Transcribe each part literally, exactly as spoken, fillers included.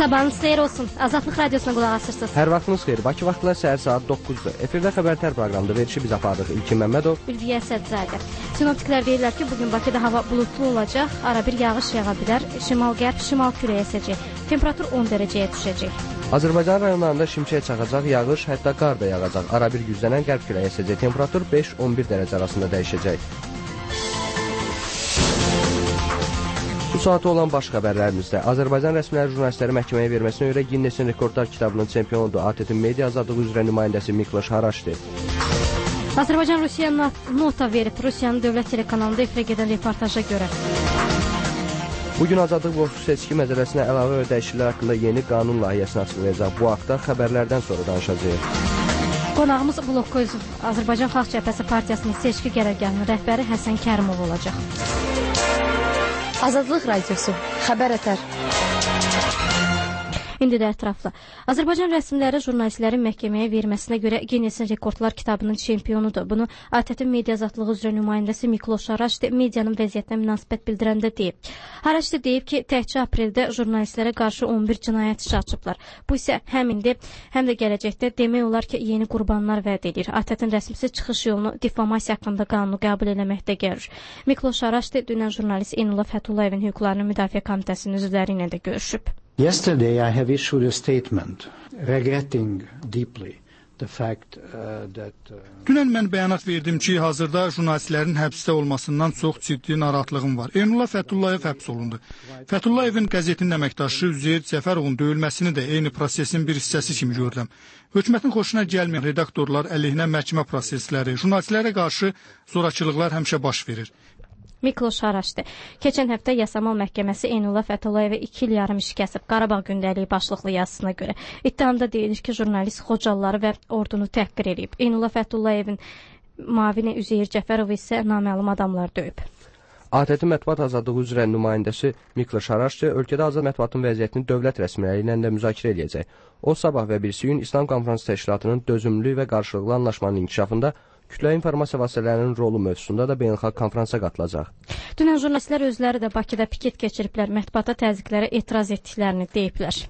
Sabahınız xeyir olsun. Azadlıq Radiosuna qulaq asırsınız. Hər vaxtınız xeyir. Bakı vaxtla səhər saat doqquzdur. Efirdə xəbərlər proqramında verilişi biz apardıq. İlkin Məmmədov, Ülviyə Sədzadə. Sinoptiklər deyirlər ki, bugün Bakıda hava bulutlu olacaq, ara bir yağış yağa bilər, şimal-qərb, şimal küləyə əsəcək. Temperatur on dərəcəyə düşəcək. Azərbaycan rayonlarında şimşək çaxacaq, yağış, hətta qar da yağacaq. Ara bir güclənən qərb küləyə əsəcək. Temperatur beş on bir dərəcə arasında dəyişəcək. Bu saata olan baş xəbərlərimizdə Azərbaycan rəsmiləri jurnalistləri məhkəməyə verməsinə görə Ginnesin rekordlar kitabının çempionudur. A T T Media azadlığı üzrə nümayəndəsi Mikloş Haraşdi. Azərbaycan Rusiyaya nota verib. Rusiyanın dövlət telekanalında efirə gedən reportaja görə. Bugün Azadlıq bloku seçki məcəlləsinə əlavə və dəyişikliklər haqqında yeni qanun layihəsini açıqlayacaq. Bu haqda xəbərlərdən sonra danışacağıq. Qonağımız Blok Özüv, Azərbaycan Xalq Cəbhəsi Partiyasının seçki qərargahının rəhbəri Həsən Kərimov olacaq. Azadlıq Radiosu, xəbər ətər. İndi də ətraflı. Azərbaycan rəsmiləri jurnalistlərin məhkəməyə verməsinə görə Ginnesin rekordlar kitabının çempionudur. Bunu A T T Media azadlığı üzrə nümayəndəsi Mikloş Haraşdi medianın vəziyyətinə münasibət bildirəndə deyib. Haraşdi deyib ki, təkcə apreldə jurnalistlərə qarşı on bir cinayət işi açıblar. Bu isə həm indi, həm də gələcəkdə demək olar ki, yeni qurbanlar vəd edir. A T T-nin rəsmisi çıxış yolunu difamasiya haqqında qanunu qəbul eləməkdə görür. Mikloş Haraşdi dünən jurnalist Eynullah Fətullayevin hüquqlarını müdafiə komitəsinin üzvləri ilə də görüşüb. Yesterday I have issued a statement regretting deeply the fact uh, that uh... Dünən mən bəyanat verdim ki, hazırda jurnalistlərin həbsdə olmasından çox ciddi narahatlığım var. Eynullah Fətullayev həbs olundu. Fətullayevin qəzetinin əməkdaşı Üzeyir Cəfərovun döyülməsini də eyni prosesin bir hissəsi kimi görürəm. Hökumətin xoşuna gəlməyən redaktorlar əleyhinə məhkəmə prosesləri, jurnalistlərə qarşı zorakılıqlar həmişə baş verir. Mikloş Haraşdi. Keçən həftə Yasamal məhkəməsi Eynullah Fətullayevə iki il yarım iş kəsib. Qarabağ gündəliyi başlıqlı yazısına görə. İttihamda deyilir ki, jurnalist Xocalıları və ordunu təhqir edib. Eynullah Fətullayevin mavini Üzeyir Cəfərov isə naməlum adamlar döyüb. A T T Mətbuat azadlığı üzrə nümayəndəsi Mikloş Haraşdi ölkədə azad mətbuatın vəziyyətini dövlət rəsmiləri ilə də müzakirə edəcək. O, sabah və birisi gün İslam Konfrans Təşkilatının dözümlü və qarşılıqlı anlaşmanın inkişafında kütləvi informasiya vasitələrinin rolu mövzusunda da beynəlxalq konfransa qatılacaq. Dünən jurnalistlər özləri də Bakıda piket keçiriblər, mətbuata təzyiqlərə etiraz etdiklərini deyiblər.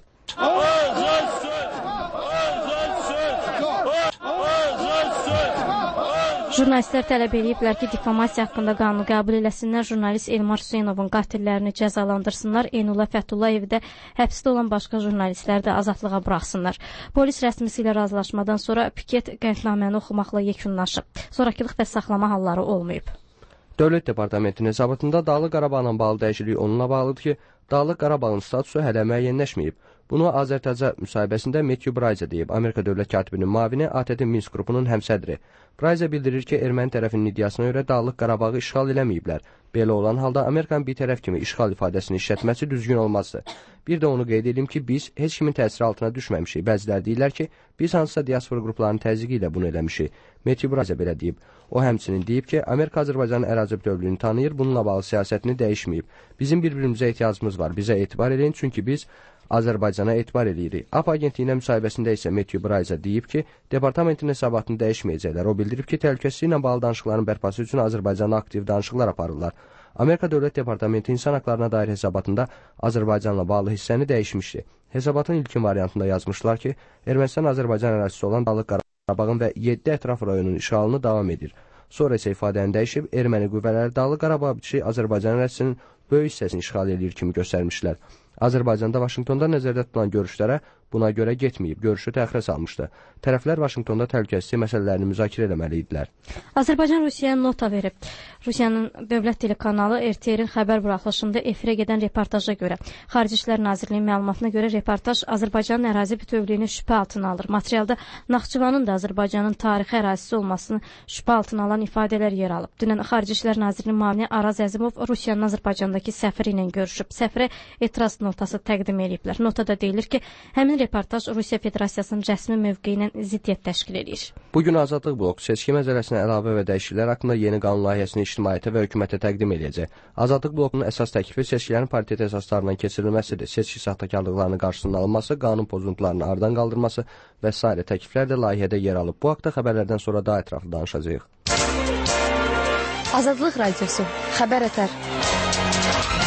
Jurnalistlər tələb ediblər ki, difamasiya haqqında qanunu qəbul eləsinlər, jurnalist Elmar Hüseynovun qatillərini cəzalandırsınlar, Eynullah Fətullayevi də həbsdə olan başqa jurnalistləri də azadlığa buraxsınlar. Polis rəsmisi ilə razılaşmadan sonra piket qətnaməni oxumaqla yekunlaşıb. Zorakılıq və saxlama halları olmayıb. Dövlət Departamentinin hesabatında Dağlıq Qarabağla bağlı dəyişiklik onunla bağlıdır ki, Dağlıq Qarabağın statusu hələ müəyyənləşməyib. Bunu Azərtəcə müsahibəsində Matthew Brayza deyib, Amerika dövlət katibinin mavini A T T Minsk qrupunun həmsədri. Brayza bildirir ki, erməni tərəfinin iddiasına görə Dağlıq Qarabağı işğal eləməyiblər. Belə olan halda Amerikanın bir tərəf kimi işğal ifadəsini işlətməsi düzgün olmazdı. Bir də onu qeyd edim ki, biz heç kimin təsiri altına düşməmişik. Bəzilər deyirlər ki, biz hansısa diaspora qruplarının təzyiqi ilə bunu eləmişik. Matthew Brayza belə deyib. O həmçinin deyib ki, Amerika Azərbaycanın ərazi bütövlüyünü tanıyır, bununla bağlı siyasətini dəyişməyib. Bizim bir-birimizə ehtiyacımız var, bizə etibar edin, çünki biz Azərbaycana etibar edirik. A P agentliyinə müsahibəsində isə Matthew Brayza deyib ki, departamentin hesabatını dəyişməyəcəklər. O bildirib ki, təhlükəsizlik ilə bağlı danışıqların bərpası üçün Azərbaycanla aktiv danışıqlar aparırlar. Amerika Dövlət Departamenti insan haqlarına dair hesabatında Azərbaycanla bağlı hissəni dəyişmişdi. Hesabatın ilkin variantında yazmışlar ki, Ermənistan Azərbaycan ərazisi olan Dağlıq Qarabağın və yeddi ətraf rayonun işğalını davam edir. Sonra isə ifadəni dəyişib, erməni qüvvələri Dağlıq Qarabağ bitişi Azərbaycan ərazisinin böyük hissəsini işğal edir kimi göstərmişlər. Azərbaycanda Vaşinqtonda nəzərdə tutulan görüşlərə buna görə getməyib, görüşü təxirə salmışdı. Tərəflər Vaşinqtonda təhlükəsizlik məsələlərini müzakirə etməli idilər. Azərbaycan Rusiyaya nota verib. Rusiyanın dövlət telekanalı R T R-in xəbər buraxılışında efirə gedən reportaja görə. Xarici İşlər Nazirliyinin məlumatına görə reportaj Azərbaycanın ərazi bütövlüyünü şübhə altına alır. Materialda Naxçıvanın da Azərbaycanın tarixi ərazisi olmasını şübhə altına alan ifadələr yer alıb. Dünən Xarici İşlər Nazirliyinin müavini Araz Əzimov Rusiyanın Azərbaycandakı səfiri ilə görüşüb. Səfirə etiraz notası təqdim ediblər. Notada deyilir ki, həmin reportaj Rusiya Federasiyasının rəsmi mövqeyi ilə ziddiyyət təşkil edir. Bugün Azadlıq bloku seçki məcəlləsinə əlavə və dəyişikliklər haqqında yeni qanun layihəsini ictimaiyyətə və hökumətə təqdim edəcək. Azadlıq blokunun əsas təklifi seçkilərin paritet əsaslarından keçirilməsidir. Seçki saxtakarlıqlarının qarşısının alınması, qanun pozuntularının aradan qaldırılması və s. təkliflər də layihədə yer alıb. Bu haqda xəbərlərdən sonra daha ətraflı danışacağıq. Azadlıq Radiosu, xəbər ətər.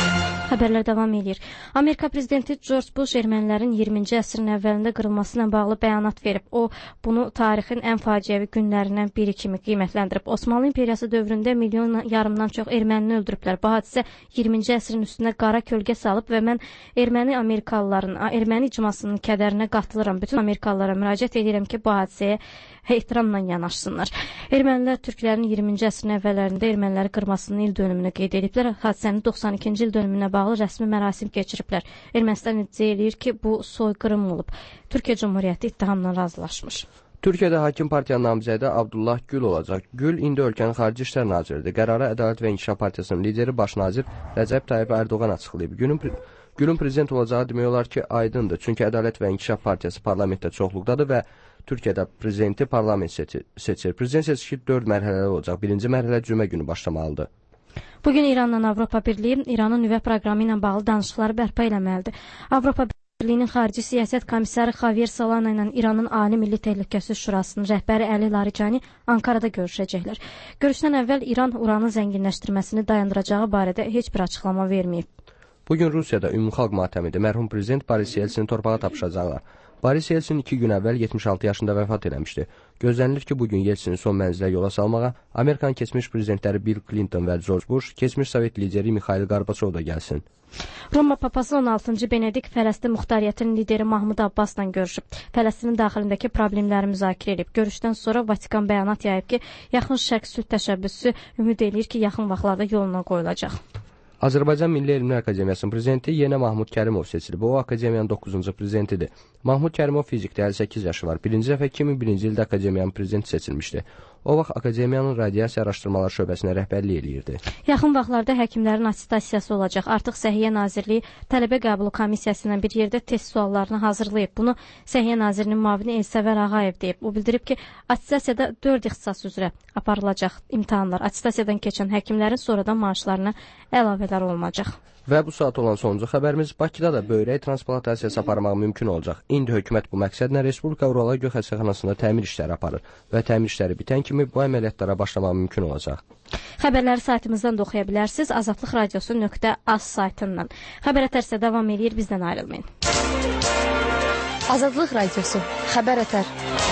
Xəbərlər davam edir. Amerika prezidenti George Bush ermənilərin iyirminci əsrin əvvəlində qırılması ilə bağlı bəyanat verib. O, bunu tarixin ən faciəvi günlərindən biri kimi qiymətləndirib. Osmanlı İmperiyası dövründə milyon yarımdan çox ermənini öldürüblər. Bu hadisə iyirminci əsrin üstünə qara kölgə salıb və mən erməni Amerikalıların, erməni icmasının kədərinə qatılıram. Bütün Amerikalılara müraciət edirəm ki, bu hadisəyə ehtiramla yanaşsınlar. Ermənilər türklərin iyirminci əsrin əvvəllərində erməniləri qırmasının il dönümünü qeyd ediblər. Hadisənin doxsan ikinci il dönümünə bağlı rəsmi mərasim keçiriblər. Ermənistan iddia edir ki, bu soyqırım olub. Türkiyə Cumhuriyyəti ittihamla razılaşmış. Türkiyədə hakim partiyanın namizədi Abdullah Gül olacaq. Gül indi ölkənin xarici işlər naziridir. Qərarı Ədalət və İnkişaf Partiyasının lideri baş nazir Rəcəb Tayyip Erdoğan açıqlayıb. Günün Gülün prezident olacağı demək olar ki, aydındır. Çünki Ədalət və İnkişaf Partiyası parlamentdə çoxluqdadır və Türkiyədə prezidenti parlament seçir. Prezident seçki dörd mərhələli olacaq. Birinci mərhələ cümə günü başlamalıdır. Bugün İranla Avropa Birliyi İranın nüvə proqramı ilə bağlı danışıqları bərpa eləməlidir. Avropa Birliyinin xarici siyasət komissarı Xavier Solana ilə İranın Ali Milli Təhlükəsizlik Şurasının rəhbəri Əli Laricani Ankarada görüşəcəklər. Görüşdən əvvəl İran uranın zənginləşdirməsini dayandıracağı barədə heç bir açıqlama verməyib. Bugün Rusiyada ümumxalq matəmidir. Mərhum prezident Boris Yeltsin torpağa tapışacaqlar. Boris Yeltsin iki gün əvvəl yetmiş altı yaşında vəfat eləmişdi. Gözlənilir ki, bugün Yeltsini son mənzilə yola salmağa Amerikan keçmiş prezidentləri Bill Clinton və George Bush, keçmiş Sovet lideri Mikhail Gorbaçov da gəlsin. Roma papası on altıncı Benedik Fələstin Muxtariyyətinin lideri Mahmud Abbasla görüşüb. Fələstinin daxilindəki problemləri müzakirə edib. Görüşdən sonra Vatikan bəyanat yayıb ki, Yaxın Şərq sülh təşəbbüsü ümid edir ki, yaxın vaxtlarda yoluna qoyulacaq. Azərbaycan Milli Elmlər Akademiyasının prezidenti yenə Mahmud Kərimov seçilib. O, akademiyanın doqquzuncu prezidentidir. Mahmud Kərimov fizikdə əlli səkkiz yaşı var. Birinci dəfə iki min birinci ildə akademiyanın prezidenti seçilmişdi. O vaxt akademiyanın radiasiya araşdırmalar şöbəsinə rəhbərlik eləyirdi. Yaxın vaxtlarda həkimlərin atestasiyası olacaq. Artıq Səhiyyə Nazirliyi tələbə qəbulu komissiyası ilə bir yerdə test suallarını hazırlayıb. Bunu Səhiyyə Nazirinin müavini Elsəvər Ağayev deyib. O bildirib ki, atestasiyada dörd ixtisas üzrə aparılacaq imtahanlar. Atestasiyadan keçən həkimlərin sonradan maaşlarına əlavələr olunacaq. Və bu saat olan sonuncu xəbərimiz Bakıda da böyrək transplantasiyası aparmaq mümkün olacaq. İndi hökumət bu məqsədlə Respublika Uralı Göy Xəstəxanasında təmir işləri aparır və təmir işləri bitən kimi bu əməliyyatlara başlamaq mümkün olacaq. Xəbərləri saytımızdan da oxuya bilərsiniz. Azadlıq Radiosu nöqtə az saytından. Xəbər ətərsə davam edir, bizdən ayrılmayın. Azadlıq Radiosu, xəbər ətər.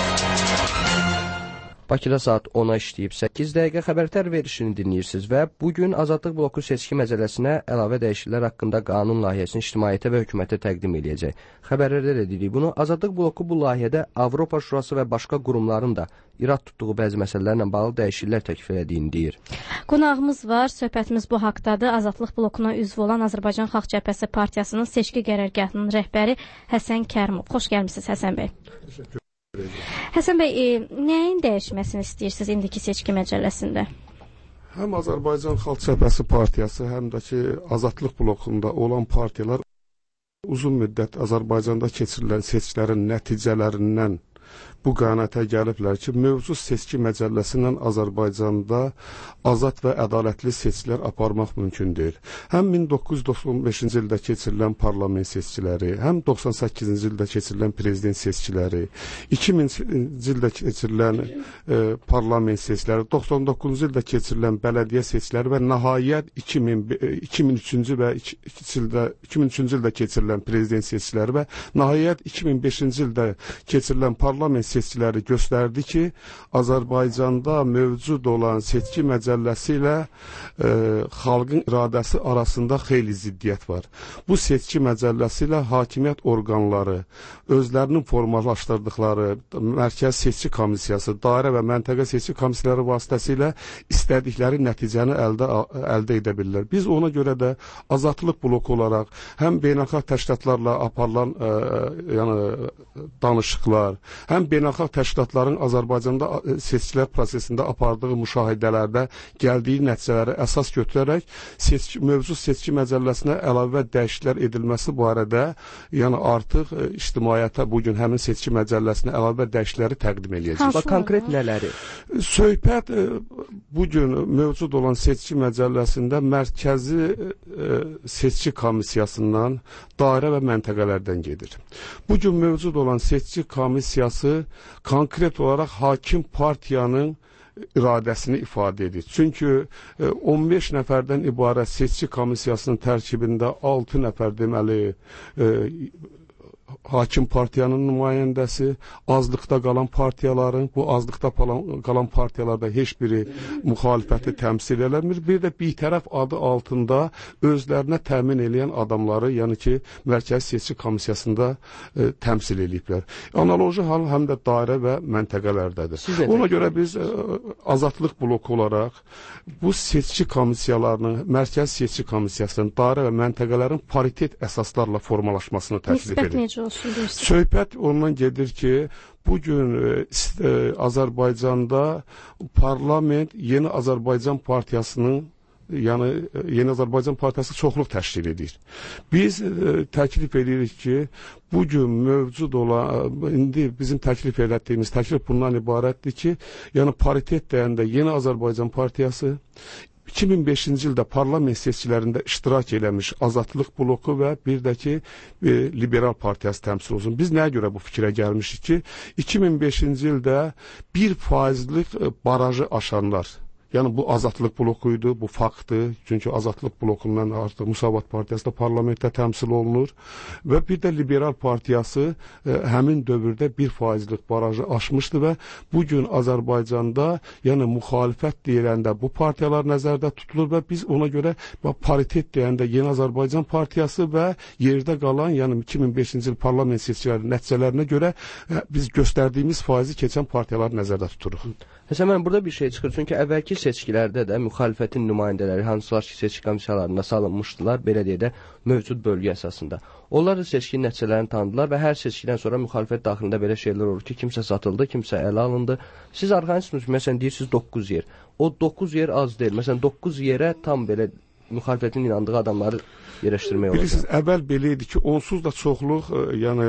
Bakıda saat ona işləyib səkkiz dəqiqə xəbərtər verişini dinləyirsiniz və bugün Azadlıq bloku seçki məcəlləsinə əlavə dəyişikliklər haqqında qanun layihəsini ictimaiyyətə və hökumətə təqdim edəcək. Xəbərlərdə də dedik bunu. Azadlıq bloku bu layihədə Avropa Şurası və başqa qurumların da irad tutduğu bəzi məsələlərlə bağlı dəyişikliklər təklif edildiyini deyir. Qonağımız var, söhbətimiz bu haqdadır. Azadlıq blokuna üzv olan Azərbaycan Xalq Cəbhəsi Partiyasının seçki qərargahının rəhbəri Həsən Kərimov. Xoş gəlmisiniz Həsən bəy. Təşəkkür. Həsən bəy, e, nəyin dəyişməsini istəyirsiniz indiki seçki məcəlləsində? Həm Azərbaycan Xalq Cəbhəsi Partiyası, həm də ki Azadlıq blokunda olan partiyalar uzun müddət Azərbaycanda keçirilən seçkilərin nəticələrindən bu qənaətə gəliblər ki, mövcud seçki məcəlləsindən Azərbaycanda azad və ədalətli seçkilər aparmaq mümkün deyil. Həm min doqquz yüz doxsan beşinci ildə keçirilən parlament seçkiləri, həm doxsan səkkizinci ildə keçirilən prezident seçkiləri, iki minci ildə keçirilən e, parlament seçkiləri, doxsan doqquzuncu ildə keçirilən bələdiyyə seçkiləri və nəhayət iki min üçüncü və iki min üçüncü ildə keçirilən prezident seçkiləri və nəhayət iki min beşinci ildə keçirilən parlament seçkiləri göstərdi ki, Azərbaycanda mövcud olan seçki məcəlləsi ilə e, xalqın iradəsi arasında xeyli ziddiyyət var. Bu seçki məcəlləsi ilə hakimiyyət orqanları özlərinin formalaşdırdıqları Mərkəzi Seçki Komissiyası, dairə və məntəqə seçki komissiyaları vasitəsilə istədikləri nəticəni əldə, əldə edə bilirlər. Biz ona görə də Azadlıq bloku olaraq həm beynəlxalq təşkilatlarla aparılan e, yəni, danışıqlar, həm beynəlxalq təşkilatların Azərbaycanda seçkilər prosesində apardığı müşahidələrdə gəldiyi nəticələri əsas götürərək seçki, mövcud seçki məcəlləsinə əlavə dəyişikliklər edilməsi barədə, yəni artıq e, ictimaiyyətə bugün həmin seçki məcəlləsinə əlavə dəyişiklikləri təqdim edəcəyik. Bax, konkret nələri? Söhbət e, bugün mövcud olan seçki məcəlləsində mərkəzi e, seçki komissiyasından, dairə və məntəqələrdən gedir. Bugün mövcud olan seçki komissiyası konkret olaraq hakim partiyanın iradəsini ifadə edir. Çünki on beş nəfərdən ibarət seçki komissiyasının tərkibində altı nəfər deməli e, hakim partiyanın nümayəndəsi, azlıqda qalan partiyaların, bu azlıqda qalan partiyalarda heç biri müxalifəti təmsil eləmir. Bir də bitərəf adı altında özlərinə təmin edən adamları, yəni ki, Mərkəzi Seçki Komissiyasında e, təmsil eləyiblər. Analoji hal həm də dairə və məntəqələrdədir. Ona görə biz e, azadlıq bloku olaraq bu seçki komissiyalarının, Mərkəzi Seçki Komissiyasının, dairə və məntəqələrin paritet əsaslarla formalaşmasını təklif edirik. Söhbət ondan gedir ki, bugün e, Azərbaycanda parlament Yeni Azərbaycan Partiyasının, yəni Yeni Azərbaycan Partiyası çoxluq təşkil edir. Biz e, təklif edirik ki, bugün mövcud olan, indi bizim təklif elətdiyimiz təklif bundan ibarətdir ki, yəni paritet deyəndə Yeni Azərbaycan Partiyası, iki min beşinci ildə parlament seçkilərində iştirak eləmiş Azadlıq bloku və bir də ki, e, Liberal Partiyası təmsil olsun. Biz nəyə görə bu fikrə gəlmişik ki, iki min beşinci ildə bir faizlik barajı aşanlar, yəni bu Azadlıq blokuydu, bu faktdır. Çünki Azadlıq blokundan artıq Müsavat Partiyası da parlamentdə təmsil olunur və bir də Liberal Partiyası e, həmin dövrdə bir faizlik barajı aşmışdı və bugün Azərbaycanda, yəni müxalifət deyiləndə bu partiyalar nəzərdə tutulur və biz ona görə paritet deyəndə Yeni Azərbaycan Partiyası və yerdə qalan, yəni iki min beşinci il parlament seçkilərinin nəticələrinə görə e, biz göstərdiyimiz faizi keçən partiyaları nəzərdə tuturuq. Həsən, mən burada bir şey çıxır. Çünki əvvəlki seçkilərdə də müxalifətin nümayəndələri, hansılar ki, seçki komissiyalarına salınmışdılar, belə deyə də mövcud bölgə əsasında. Onlar da seçkinin nəticələrini tanıdılar və hər seçkidən sonra müxalifət daxilində belə şeylər olur ki, kimsə satıldı, kimsə ələ alındı. Siz arxansınız, məsələn, deyirsiniz doqquz yer. O doqquz yer az deyil. Məsələn, doqquz yerə tam belə müxalifətin inandığı adamları yerləşdirmək olacaq. Bilirsiniz, əvvəl belə idi ki, onsuz da çoxluq, yəni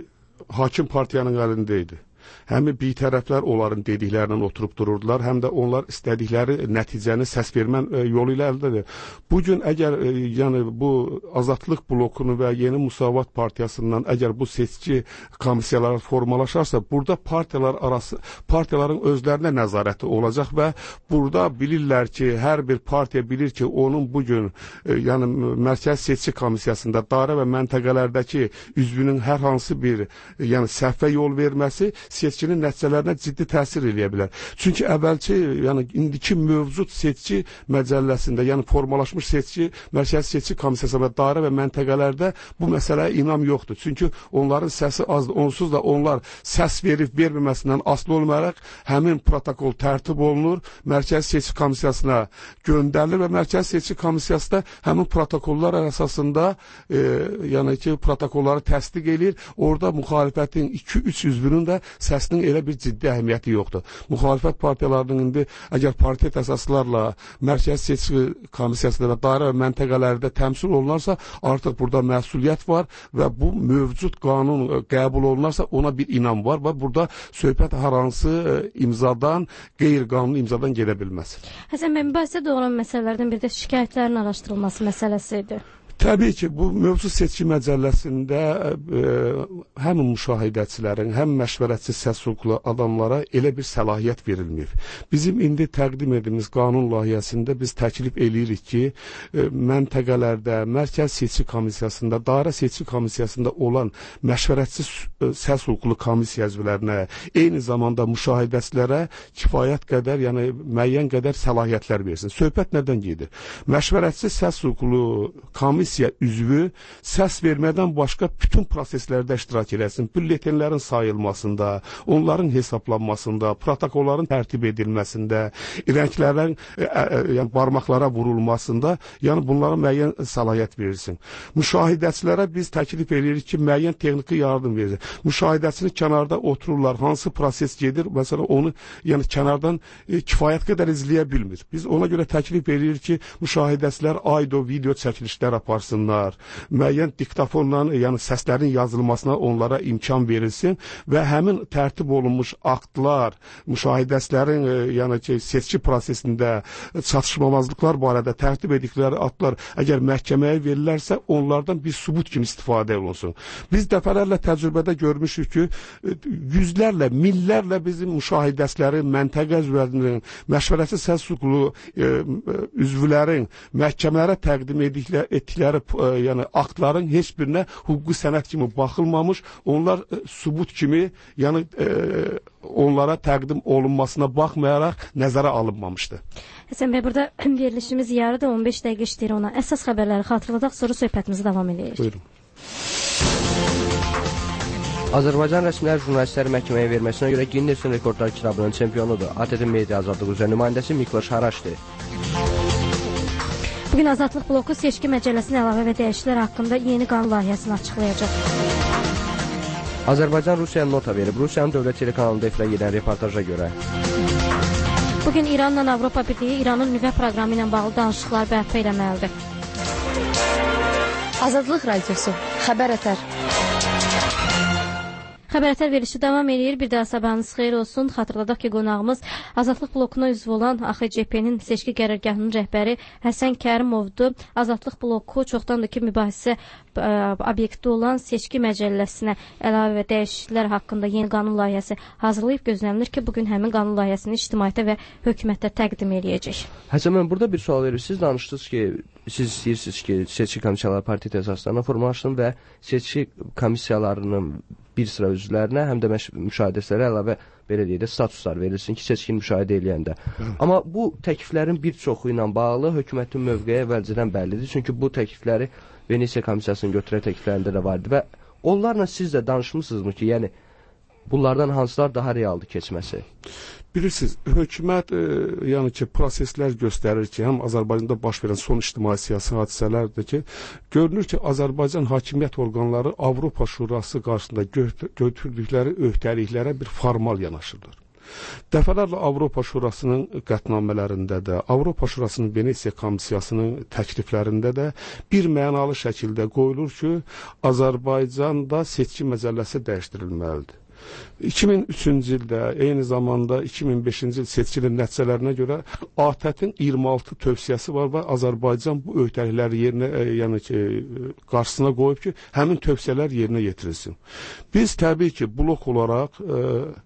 hakim partiyanın əlində idi. Həmi bir tərəflər onların dediklərindən oturub dururdular, həm də onlar istədikləri nəticəni səs vermən e, yolu ilə əldə edir. Bugün əgər e, yəni bu Azadlıq blokunu və Yeni Müsavat Partiyasından əgər bu seçki komissiyaları formalaşarsa, burada partiyalar arası, partiyaların özlərinə nəzarəti olacaq və burada bilirlər ki, hər bir partiya bilir ki, onun bugün e, yəni Mərkəzi Seçki Komissiyasında dairə və məntəqələrdəki üzvünün hər hansı bir e, yəni səhvə yol verməsi seçkinin nəticələrinə ciddi təsir eləyə bilər. Çünki əvvəlki, yəni indiki mövcud seçki məcəlləsində, yəni formalaşmış seçki, Mərkəzi Seçki Komissiyası və dairə və məntəqələrdə bu məsələyə inam yoxdur. Çünki onların səsi azdır. Onsuz da onlar səs verib verməməsindən asılı olmayaraq həmin protokol tərtib olunur, Mərkəzi Seçki Komissiyasına göndərilir və Mərkəzi Seçki Komissiyası da həmin protokollar əsasında e, yəni ki, protokolları təsdiq edir. Orada müxalifətin iki üç üzvünün də səsinin elə bir ciddi əhəmiyyəti yoxdur. Müxalifət partiyalarının indi əgər paritet əsaslarla Mərkəzi Seçki Komissiyasında və dairə və məntəqələrdə təmsil olunarsa, artıq burada məsuliyyət var və bu mövcud qanun qəbul olunarsa ona bir inam var və burada söhbət hər hansı imzadan, qeyri-qanuni imzadan gedə bilməz. Həsən bəy, mübahisədə olan məsələlərdən biri də şikayətlərin araşdırılması məsələsi idi. Təbii ki, bu mövcud seçki məcəlləsində e, həm müşahidəçilərin, həm məşvərətçi səs hüquqlu adamlara elə bir səlahiyyət verilməyib. Bizim indi təqdim edilmiş qanun layihəsində biz təklif eləyirik ki, e, məntəqələrdə, Mərkəzi Seçki Komissiyasında, dairə seçki komissiyasında olan məşvərətçi e, səs hüquqlu komissiya üzvlərinə, eyni zamanda müşahidəçilərə kifayət qədər, yəni müəyyən qədər səlahiyyətlər versin. Söhbət nədən gedir? Məşvərətçi səs hüquqlu komissiya üzvü səs vermədən başqa bütün proseslərdə iştirak eləsin. Bülletenlərin sayılmasında, onların hesablanmasında, protokolların tərtib edilməsində, rənglərin e, e, yəni barmaqlara vurulmasında, yəni bunlara müəyyən səlahiyyət verilsin. Müşahidəçilərə biz təklif edirik ki, müəyyən texniki yardım verir. Müşahidəçini kənarda otururlar, hansı proses gedir, məsələn onu yəni kənardan e, kifayət qədər izləyə bilmir. Biz ona görə təklif edirik ki, müşahidəçilər audio, video çəkilişlər aparsın. çıxarsınlar, müəyyən diktafonla, yəni səslərin yazılmasına onlara imkan verilsin və həmin tərtib olunmuş aktlar, müşahidəçilərin yəni ki, seçki prosesində çatışmamazlıqlar barədə tərtib edikləri aktlar əgər məhkəməyə verilərsə, onlardan bir sübut kimi istifadə olunsun. Biz dəfələrlə təcrübədə görmüşük ki, yüzlərlə, millərlə bizim müşahidəçilərin, məntəqə üzvlərinin, məşvərəti səs hüquqlu e, üzvlərin məhkəmələrə təqdim ediklə, etdikləri e, yəni aktların heç birinə hüquqi sənəd kimi baxılmamış, onlar e, sübut kimi, yəni e, onlara təqdim olunmasına baxmayaraq nəzərə alınmamışdı. Həsən bəy, burada verilişimiz yarıda on beş dəqiqə işləyir ona. Əsas xəbərləri xatırladaq, sonra söhbətimizi davam edirik. Buyurun. Azərbaycan rəsmiləri jurnalistləri məhkəməyə verməsinə görə Ginnesin rekordlar kitabının çempionudur. A T T Media Azadlığı üzrə nümayəndəsi Mikloş Haraçdi. Bugün Azadlıq bloku seçki məcəlləsinin əlavə və dəyişikliklər haqqında yeni qanun layihəsini açıqlayacaq. Azərbaycan Rusiyaya nota verib. Rusiyanın dövlət telekanalında efirə gedən reportaja görə. Bugün İranla Avropa Birliyi İranın nüvə proqramı ilə bağlı danışıqlar bərpa eləməlidir. Azadlıq radiosu, xəbər ətər. Xəbərətər verilişi davam edir. Bir daha sabahınız xeyir olsun. Xatırladaq ki, qonağımız Azadlıq blokuna üzv olan A X C P-nin seçki qərargahının rəhbəri Həsən Kərimovdur. Azadlıq bloku çoxdandır ki, mübahisə obyekti olan seçki məcəlləsinə əlavə və dəyişikliklər haqqında yeni qanun layihəsi hazırlayıb, gözlənilir ki, bugün həmin qanun layihəsini ictimaiyyətə və hökumətə təqdim edəcək. Həsən, mən burada bir sual verir. Siz danışdınız ki, siz istəyirsiniz ki, seçki komissiyaları partiya əsaslarına formalaşsın və seçki komissiyalarının bir sıra üzvlərinə, həm də müşahidəçilərə əlavə belə deyək də statuslar verilsin ki, seçkini müşahidə eləyəndə. Amma bu təkliflərin bir çoxu ilə bağlı hökumətin mövqeyi əvvəlcədən bəllidir. Çünki bu təklifləri Venesiya komissiyasının götürən təkliflərində də vardı və onlarla siz də danışmısınızmı ki, yəni bunlardan hansılar daha realdır keçməsi? Bilirsiniz, hökumət e, yəni ki, proseslər göstərir ki, həm Azərbaycanda baş verən son ictimai siyasi hadisələrdir ki, görünür ki, Azərbaycan hakimiyyət orqanları Avropa Şurası qarşısında götürdükləri öhdəliklərə bir formal yanaşırlar. Dəfələrlə Avropa Şurasının qətnamələrində də, Avropa Şurasının Venesiya komissiyasının təkliflərində də bir mənalı şəkildə qoyulur ki, Azərbaycanda seçki məcəlləsi dəyişdirilməlidir. iki min üçüncü ildə, eyni zamanda iki min beşinci il seçkinin nəticələrinə görə A T T-in iyirmi altı tövsiyəsi var və Azərbaycan bu öhdəlikləri yerinə, e, yəni ki, qarşısına qoyub ki, həmin tövsiyələr yerinə yetirilsin. Biz təbii ki, blok olaraq e,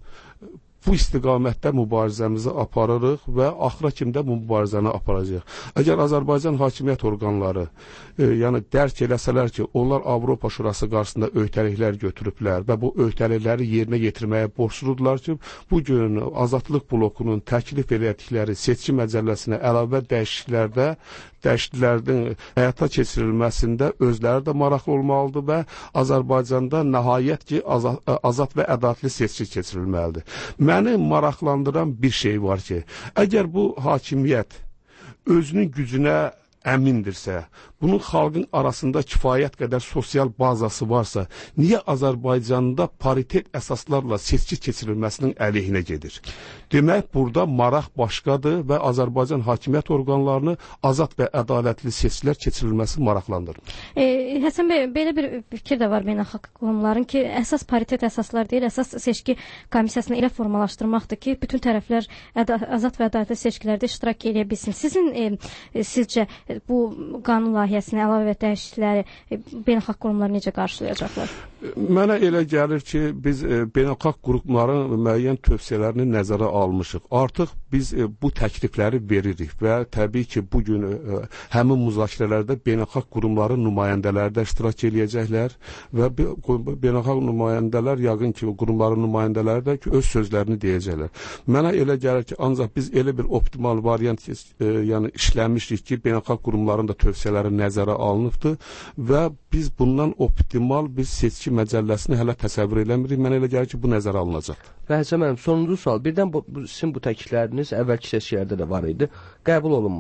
bu istiqamətdə mübarizəmizi aparırıq və axıra kimi də bu mübarizəni aparacaq. Əgər Azərbaycan hakimiyyət orqanları e, yəni dərk eləsələr ki, onlar Avropa Şurası qarşısında öhdəliklər götürüblər və bu öhdəlikləri yerinə yetirməyə borcludurlar ki, bugün Azadlıq blokunun təklif elədikləri seçki məcəlləsinə əlavə dəyişikliklərdə dəyişikliklərin həyata keçirilməsində özləri də maraqlı olmalıdır və Azərbaycanda nəhayət ki, azad, azad və ədalətli seçki keçirilməlidir. Məni maraqlandıran bir şey var ki, əgər bu hakimiyyət özünün gücünə əmindirsə, bunun xalqın arasında kifayət qədər sosial bazası varsa, niyə Azərbaycanda paritet əsaslarla seçki keçirilməsinin əleyhinə gedir? Demək, burada maraq başqadır və Azərbaycan hakimiyyət orqanlarını azad və ədalətli seçkilər keçirilməsi maraqlandırır. E, Həsən bəy, belə bir fikir də var beynəlxalq qurumların ki, əsas paritet əsaslar deyil, əsas seçki komissiyasını elə formalaşdırmaqdır ki, bütün tərəflər azad və ədalətli seçkilərdə iştirak edə bilsin. Sizin e, sizcə bu qanun layihəsini əlavə və dəyişiklikləri e, beynəlxalq qurumlar necə qarşılayacaqlar? Mənə elə gəlir ki, biz e, beynəlxalq qurumların müəyyən tövsiyələrini nəzərə almışıq. Artıq biz e, bu təklifləri veririk və təbii ki, bugün e, həmin müzakirələrdə beynəlxalq qurumların nümayəndələri də iştirak edəcəklər və beynəlxalq nümayəndələr, yəqin ki, qurumların nümayəndələri də ki, öz sözlərini deyəcəklər. Mənə elə gəlir ki, ancaq biz elə bir optimal variant e, yəni işləmişik ki, beynəlxalq qurumların da tövsiyələri nəzərə alınıbdır və biz bundan optimal bir seçki məcəlləsini hələ təsəvvür eləmirik. Mənə elə gəlir ki, bu nəzərə alınacaq. Və Həsən mənim sonuncu sual. Birdən bu, bu, sizin bu təklifləriniz əvvəlki seçkilərdə də var idi. Qəbul olunmadı.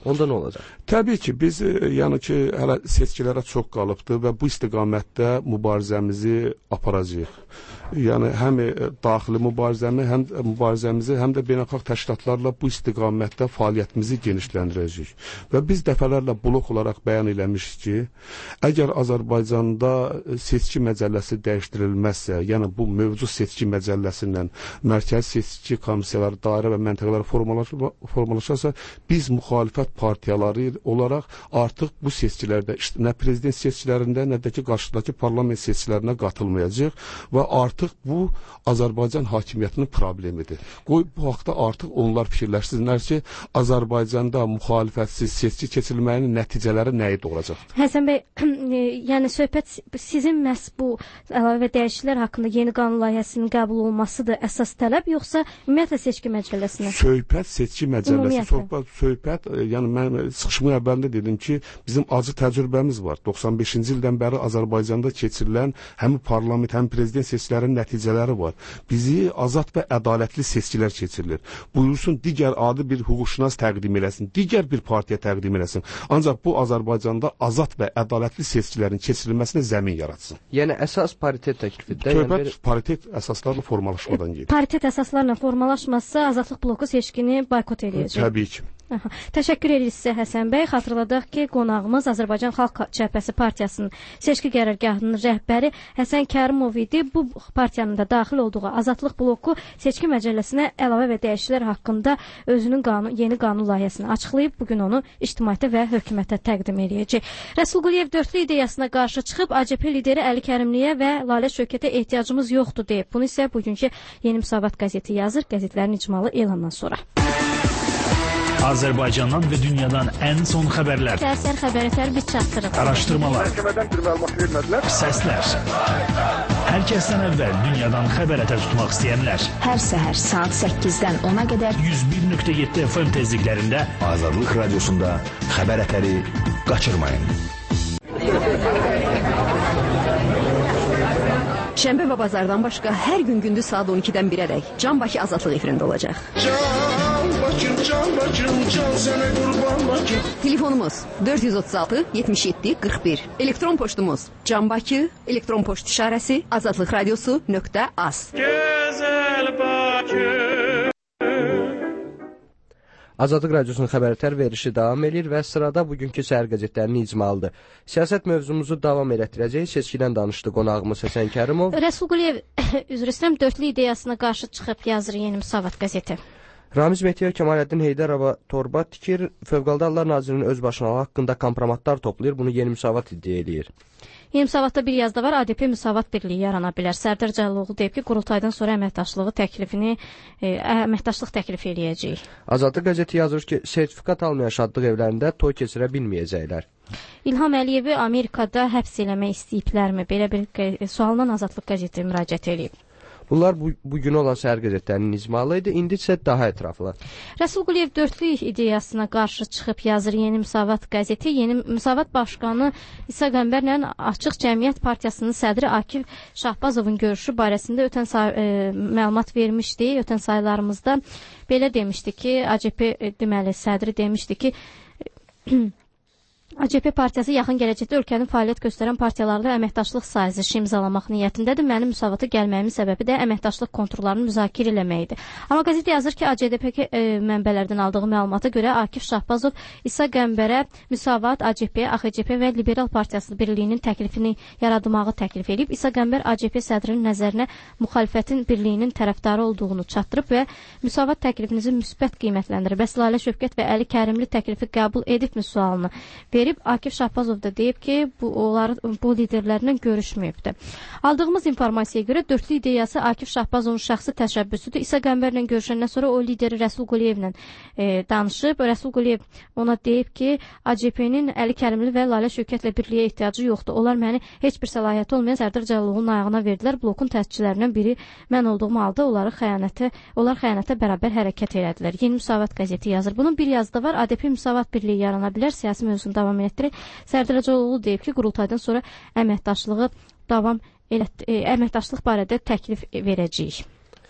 Onda nə olacaq? Təbii ki, biz yəni ki, hələ seçkilərə çox qalıbdır və bu istiqamətdə mübarizəmizi aparacağıq. Yəni həm daxili mübarizəmi, həm mübarizəmizi, həm də beynəlxalq təşkilatlarla bu istiqamətdə fəaliyyətimizi genişləndirəcəyik. Və biz dəfələrlə blok olaraq bəyan eləmişik ki, əgər Azərbaycanda seçki məcəlləsi dəyişdirilməzsə, yəni bu mövcud seçki məcəlləsindən mərkəzi seçki komissiyaları, dairə və məntəqələri formalaşarsa, biz müxalifət partiyaları olaraq artıq bu seçkilərdə, nə prezident seçkilərində, nə də ki, qarşıdakı parlament seçkilərinə qatılmayacaq və artıq bu Azərbaycan hakimiyyətinin problemidir. Qoy bu haqda artıq onlar fikirləşsinlər ki, Azərbaycanda müxalifətsiz seçki keçirilməyinin nəticələri nə idi olacaq? Həsən bəy, yəni söhbət sizin məhz bu əlavə dəyişikliklər haqqında yeni qanun layihəsinin qəbul olmasıdır əsas tələb, yoxsa ümumiyyətlə seçki məcəlləsinə? Söhbət seçki məcəlləsi, söhbət, söhbət, yəni mən çıxışımın əvvəlində dedim ki, bizim acı təcrübəmiz var. doxsan beşinci ildən bəri Azərbaycanda keçirilən həm parlament, həm prezident seçkilərinin nəticələri var. Bizi azad və ədalətli seçkilər keçirilir. Buyursun digər adi bir hüquqşünas təqdim eləsin, digər bir partiya təqdim eləsin. Ancaq bu Azərbaycanda azad və ədalətli seçkilərin keçirilməsinə zəmin yaratsın. Yəni əsas paritet təklifidir. Söhbət yəni... paritet əsaslarla formalaşmadan gedir. Paritet əsaslarla formalaşmazsa Azadlıq bloku seçkini boykot eləyəcək. Təbii ki. Aha. Təşəkkür edirik sizə Həsən bəy. Xatırladaq ki, qonağımız Azərbaycan Xalq Cəbhəsi Partiyasının seçki qərargahının rəhbəri Həsən Kərimov idi. Bu partiyanın da daxil olduğu Azadlıq bloku seçki məcəlləsinə əlavə və dəyişikliklər haqqında özünün qanun, yeni qanun layihəsini açıqlayıb, bugün onu ictimaiyyətə və hökumətə təqdim edəcək. Rəsul Quliyev dörtlü ideyasına qarşı çıxıb A C P lideri Əli Kərimliyə və Lalə Şövkətə ehtiyacımız yoxdur deyib. Bunu isə bugünkü Yeni Müsavat qəzeti yazır, qəzetlərin icmalı elandan sonra. Azərbaycandan və dünyadan ən son xəbərlər, Səhər xəbərətər biz çatdırıq. araşdırmalar, Məhkəmədən bir məlumat vermədilər. səslər. Hər kəsdən əvvəl dünyadan xəbərətər tutmaq istəyənlər Hər səhər saat səkkizdən ona qədər yüz bir nöqtə yeddi F M tezliklərində Azadlıq Radiosunda xəbər ətəri qaçırmayın. Şənbə və bazardan başqa hər gün gündüz saat on ikidən birədək Can Bakı Azadlıq efirində olacaq. Can Bakım, Can Bakım, Can sənə qurban Bakım. Telefonumuz dörd yüz otuz altı yetmiş yeddi qırx bir. Elektron poçtumuz Can Bakı, elektron poçt işarəsi azadlıq radiosu nöqtə az. Gözəl Bakım. Azadlıq Radiosunun xəbərətər verişi davam edir və sırada bugünkü səhər qəzetlərinin icmalıdır. Siyasət mövzumuzu davam elətdirəcək. Seçkidən danışdı qonağımız Həsən Kərimov. Rəsul Quliyev, üzr istəyirəm, dörtlü ideyasına qarşı çıxıb yazır Yeni Müsavat qəzeti. Ramiz Mehdiyev Kemaləddin Heydərova torba tikir. Fövqəladə Hallar Nazirinin öz başınalığı haqqında kompromatlar toplayır. Bunu Yeni Müsavat iddia eləyir. Yeni Müsavatda bir yazda var, A D P Müsavat birliyi yarana bilər. Sərdar Cəlaloğlu deyib ki, qurultaydan sonra əməkdaşlığı təklifini, e, əməkdaşlıq təklifi eləyəcək. Azadlıq qəzeti yazır ki, sertifikat almayan şadlıq evlərində toy keçirə bilməyəcəklər. İlham Əliyevi Amerikada həbs eləmək istəyiblərmi? Belə bir sualdan Azadlıq qəzeti müraciət edib. Bunlar bu, bugün olan səhər qəzetlərinin icmalı idi. İndi isə daha ətraflı. Rəsul Quliyev dörtlü ideyasına qarşı çıxıb yazır Yeni Müsavat qəzeti. Yeni Müsavat başqanı İsa Qəmbərlə Açıq Cəmiyyət Partiyasının sədri Akif Şahbazovun görüşü barəsində ötən say e, məlumat vermişdi. Ötən saylarımızda belə demişdi ki, A C P e, deməli sədri demişdi ki, A C P partiyası yaxın gələcəkdə ölkənin fəaliyyət göstərən partiyalarla əməkdaşlıq sazişi imzalamaq niyyətindədir. Mənim Müsavata gəlməyimin səbəbi də əməkdaşlıq konturlarını müzakirə eləməkdir. Amma qəzet yazır ki, A C D P e, mənbələrdən aldığı məlumata görə Akif Şahbazov İsa Qəmbərə Müsavat, A C P, A X C P və Liberal Partiyası birliyinin təklifini yaradmağı təklif edib. İsa Qəmbər A C P sədrinin nəzərinə müxalifətin birliyinin tərəfdarı olduğunu çatdırıb və Müsavat təklifinizi müsbət qiymətləndirib. Bəs Lalə Şövkət və Əli Kərimli təklifi qəbul edibmi sualını verib. Akif Şahbazov da deyib ki, bu onlar bu liderlərlə görüşməyibdi. Aldığımız informasiyaya görə dörtlü ideyası Akif Şahbazovun şəxsi təşəbbüsüdür. İsa Qəmbərlə görüşəndən sonra o lideri Rəsul Quliyevlə e, danışıb. Rəsul Quliyev ona deyib ki, A C P-nin Əli Kərimli və Lalə Şövkətlə birliyə ehtiyacı yoxdur. Onlar məni heç bir səlahiyyəti olmayan Sərdar Cəlaloğlu'nun ayağına verdilər. Blokun təşkiçilərindən biri mən olduğum halda onları xəyanətə, onlar xəyanətə bərabər hərəkət elədilər. Yeni Müsavat qəzeti yazır. Bunun bir yazıda var. A D P Müsavat birliyi yarana bilər. Siyasi mövzunu davam etdirək. Sərdar Cəlaloğlu deyib ki, qurultaydan sonra əməkdaşlığı davam elət, e, əməkdaşlıq barədə təklif verəcəyik.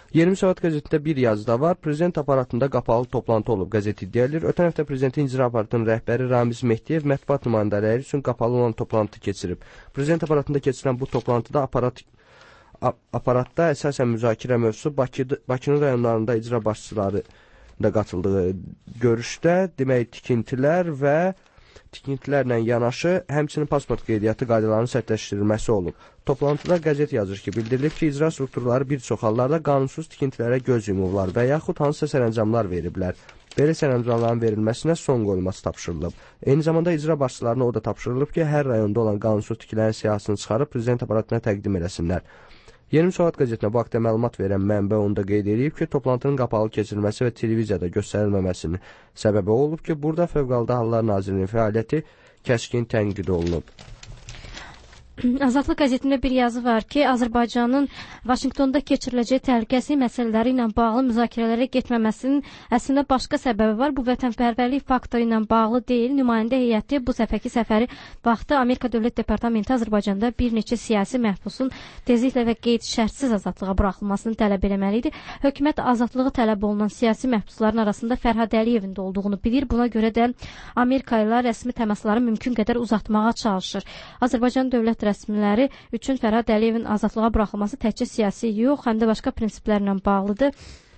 yirmi saat qəzetində bir yazıda var. Prezident aparatında qapalı toplantı olub, qəzet iddia edir. Ötən həftə prezidentin icra aparatının rəhbəri Ramiz Mehdiyev mətbuat nümayəndələri üçün qapalı olan toplantı keçirib. Prezident aparatında keçirilən bu toplantıda aparat aparatda əsasən müzakirə mövzusu Bakı, Bakının rayonlarında icra başçıları da qatıldığı görüşdə, demək tikintilər və tikintilərlə yanaşı, həmçinin pasport qeydiyyatı qaydalarının sərtləşdirilməsi olub. Toplantıda qəzet yazır ki, bildirilib ki, icra strukturları bir çox hallarda qanunsuz tikintilərə göz yumurlar və yaxud hansısa sərəncamlar veriblər. Belə sərəncamların verilməsinə son qoyulması tapşırılıb. Eyni zamanda icra başçılarına o da tapşırılıb ki, hər rayonda olan qanunsuz tikilərin siyahısını çıxarıb prezident aparatına təqdim eləsinlər. yirmi saat qəzetinə bu haqda məlumat verən mənbə onda qeyd edib ki, toplantının qapalı keçirilməsi və televiziyada göstərilməməsinin səbəbi olub ki, burada Fövqəladə Hallar Nazirliyinin fəaliyyəti kəskin tənqid olunub. Azadlıq qəzetində bir yazı var ki, Azərbaycanın Vaşinqtonda keçiriləcək təhlükəsizlik məsələləri ilə bağlı müzakirələrə getməməsinin əslində başqa səbəbi var. Bu vətənpərvərlik faktoru ilə bağlı deyil. Nümayəndə heyəti bu səfərki səfəri vaxtı Amerika Dövlət Departamenti Azərbaycanda bir neçə siyasi məhbusun tezliklə və qeyd şərtsiz azadlığa buraxılmasını tələb eləməli idi. Hökumət azadlığı tələb olunan siyasi məhbusların arasında Fərhad Əliyevin də olduğunu bilir. Buna görə də Amerika ilə rəsmi təmasları mümkün qədər uzatmağa çalışır. Azərbaycan Dövlət rəsmiləri üçün Fərhad Əliyevin azadlığa buraxılması təkcə siyasi yox, həm də başqa prinsiplərlə bağlıdır.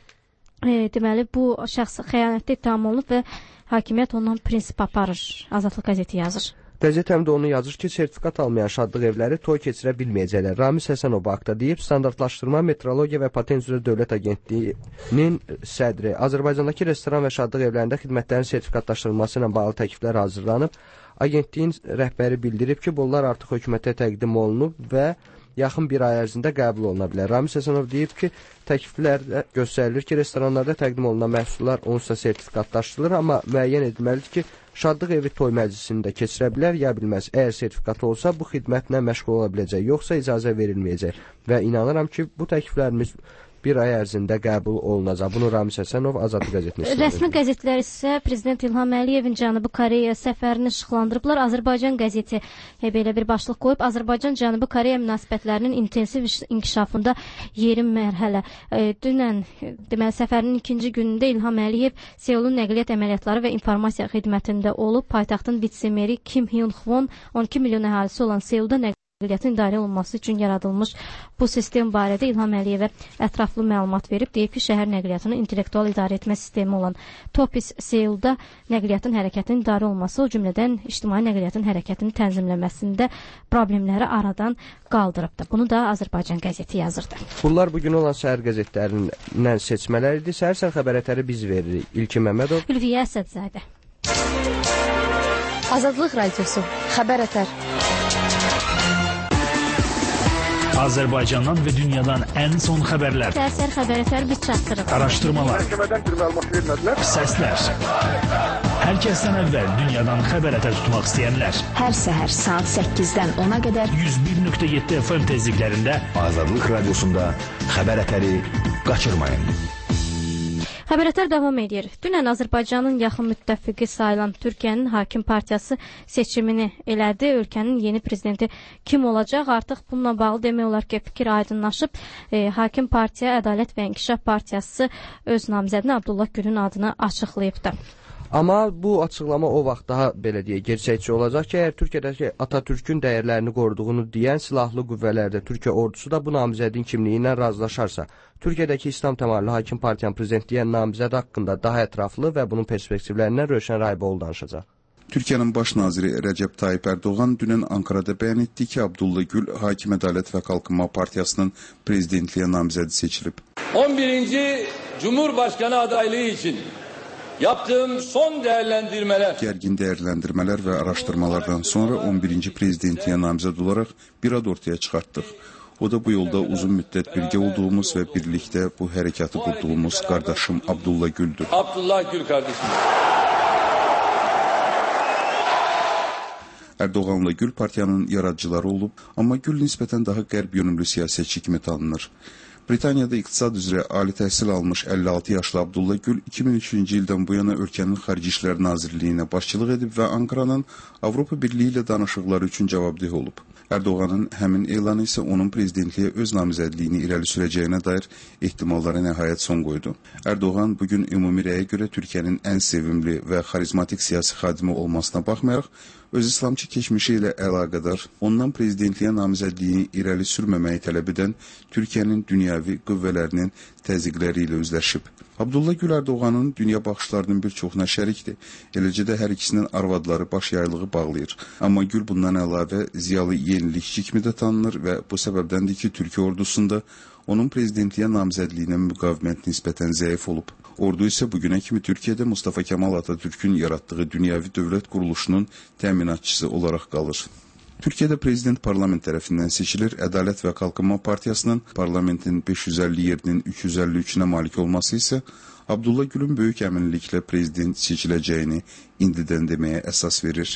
E, deməli, bu şəxs xəyanətdə ittiham olunub və hakimiyyət ondan prinsip aparır. Azadlıq qəzeti yazır. Qəzet həm də onu yazır ki, sertifikat almayan şadlıq evləri toy keçirə bilməyəcəklər. Ramiz Həsənov haqda deyib, standartlaşdırma, metrologiya və patent üzrə Dövlət Agentliyinin sədri Azərbaycandakı restoran və şadlıq evlərində xidmətlərin sertifikatlaşdırılması ilə bağlı təkliflər hazırlanıb. Agentliyin rəhbəri bildirib ki, bunlar artıq hökumətə təqdim olunub və yaxın bir ay ərzində qəbul oluna bilər. Ramiz Həsənov deyib ki, təkliflərdə göstərilir ki, restoranlarda təqdim olunan məhsullar onsuz da sertifikatlaşdırılır, amma müəyyən edilməlidir ki, şadlıq evi toy məclisini də keçirə bilər, ya bilməz. Əgər sertifikatı olsa, bu xidmətlə məşğul ola biləcək, yoxsa icazə verilməyəcək. Və inanıram ki, bu təkliflərimiz bir ay ərzində qəbul olunacaq. Bunu Ramiz Həsənov Azadlıq qəzetində istəyir. Rəsmi qəzetlər isə Prezident İlham Əliyevin Cənubi Koreya səfərini işıqlandırıblar. Azərbaycan qəzeti belə bir başlıq qoyub. Azərbaycan Cənubi Koreya münasibətlərinin intensiv inkişafında yeni mərhələ. E, dünən deməli səfərinin ikinci günündə İlham Əliyev Seulun nəqliyyat əməliyyatları və informasiya xidmətində olub. Paytaxtın vitse-meri Kim Hyun-Hwon on iki milyon əhalisi olan Seulda nəqliyyat Nəqliyyatın idarə olunması üçün yaradılmış bu sistem barədə İlham Əliyevə ətraflı məlumat verib. Deyib ki, şəhər nəqliyyatını intellektual idarə etmə sistemi olan Topis Seulda nəqliyyatın hərəkətinin idarə olması, o cümlədən ictimai nəqliyyatın hərəkətini tənzimləməsində problemləri aradan qaldırıbdır. Bunu da Azərbaycan qəzeti yazırdı. Bunlar bugün olan şəhər qəzetlərindən seçmələrdir. Səhər-səhər xəbərətləri biz veririk. İlki Məmmədov, Ülviyə Əsədzadə. Azadlıq radiosu, xəbər ətər. Azərbaycandan və dünyadan ən son xəbərlər. Səhər-səhər xəbərətləri biz çatdırırıq. Araşdırmalar. Məhkəmədən bir məlumat vermədilər. Səslər. Hər kəsdən əvvəl dünyadan xəbər ətər tutmaq istəyənlər. Hər səhər saat səkkizdən ona qədər yüz bir nöqtə yeddi F M tezliklərində Azadlıq radiosunda xəbər ətəri qaçırmayın. Xəbərətər davam edir. Dünən Azərbaycanın yaxın müttəfiqi sayılan Türkiyənin Hakim Partiyası seçimini elədi. Ölkənin yeni prezidenti kim olacaq? Artıq bununla bağlı demək olar ki, fikir aydınlaşıb. E, Hakim Partiya, Ədalət və İnkişaf Partiyası öz namizədini Abdullah Gülün adını açıqlayıbdı. Amma bu açıqlama o vaxt daha belə deyə gerçəkçi olacaq ki, əgər Türkiyədəki Atatürkün dəyərlərini qoruduğunu deyən silahlı qüvvələrdə Türkiyə ordusu da bu namizədin kimliyi ilə razılaşarsa, Türkiyədəki İslam təmayüllü Hakim Partiyanın prezidentliyə namizədi haqqında daha ətraflı və bunun perspektivlərindən Rövşən Rayboğlu danışacaq. Türkiyənin baş naziri Rəcəb Tayyip Ərdoğan dünən Ankarada bəyan etdi ki, Abdullah Gül Hakim Ədalət və Qalkınma Partiyasının prezidentliyə namizədi seçilib. on birinci Cumhurbaşkanı adaylığı için yaptığım son değerlendirmeler. Gərgin değerlendirmeler ve araştırmalardan sonra on birinci prezidentliyə namizəd olaraq bir ad ortaya çıxartdıq. O da bu yolda uzun müddət birgə olduğumuz və birlikdə bu hərəkatı qurduğumuz qardaşım Abdullah Gül'dür. Abdullah Gül kardeşim. Erdoğanla Gül partiyanın yaradıcıları olub, amma Gül nisbətən daha qərb yönümlü siyasətçi kimi tanınır. Britaniyada iqtisad üzrə ali təhsil almış əlli altı yaşlı Abdullah Gül iki min üçüncü ildən bu yana ölkənin Xarici İşlər Nazirliyinə başçılıq edib və Ankaranın Avropa Birliyi ilə danışıqları üçün cavabdeh olub. Erdoğanın həmin elanı isə onun prezidentliyə öz namizədliyini irəli sürəcəyinə dair ehtimallara nəhayət son qoydu. Erdoğan bugün ümumi rəyə görə Türkiyənin ən sevimli və xarizmatik siyasi xadimi olmasına baxmayaraq, öz İslamçı keçmişi ilə əlaqədar ondan prezidentliyə namizədliyini irəli sürməməyi tələb edən Türkiyənin dünyəvi qüvvələrinin təzyiqləri ilə üzləşib. Abdullah Gül Erdoğan'ın dünya baxışlarının bir çoxuna şərikdir. Eləcə də hər ikisinin arvadları baş yaylığı bağlayır. Amma Gül bundan əlavə ziyalı yenilikçi kimi də tanınır və bu səbəbdəndir ki, Türkiyə ordusunda onun prezidentliyə namizədliyinə müqavimət nisbətən zəif olub. Ordu isə bugünə kimi Türkiyədə Mustafa Kemal Atatürk'ün yaratdığı dünyəvi dövlət quruluşunun təminatçısı olaraq qalır. Türkiyədə prezident parlament tərəfindən seçilir. Ədalət və Qalkınma Partiyasının parlamentin beş yüz əlli yerinin üç yüz əlli üçünə malik olması isə Abdullah Gül'ün böyük əminliklə prezident seçiləcəyini indidən deməyə əsas verir.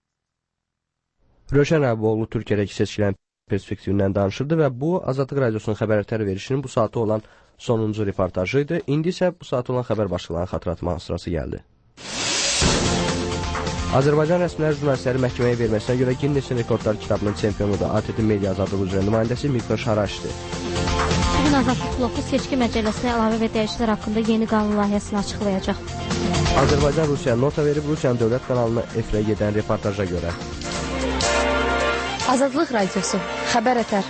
Rövşən Əbuoğlu Türkiyədəki seçkilərin perspektivindən danışırdı və bu Azadlıq Radiosunun xəbərlər verişinin bu saata olan sonuncu reportajı idi. İndi isə bu saata olan xəbər başlıqlarını xatırlatmaq sırası gəldi. Azərbaycan rəsmiləri jurnalistləri məhkəməyə verməsinə görə Ginnesin rekordlar kitabının çempionudur. A T T Media Azadlığı üzrə nümayəndəsi Mikloş Haraşdir. Bugün Azadlıq bloku seçki məcəlləsinə əlavə və dəyişikliklər haqqında yeni qanun layihəsini açıqlayacaq. Azərbaycan Rusiyaya nota verib Rusiyanın dövlət kanalına efirə gedən reportaja görə. Azadlıq Radiosu, xəbər ətər.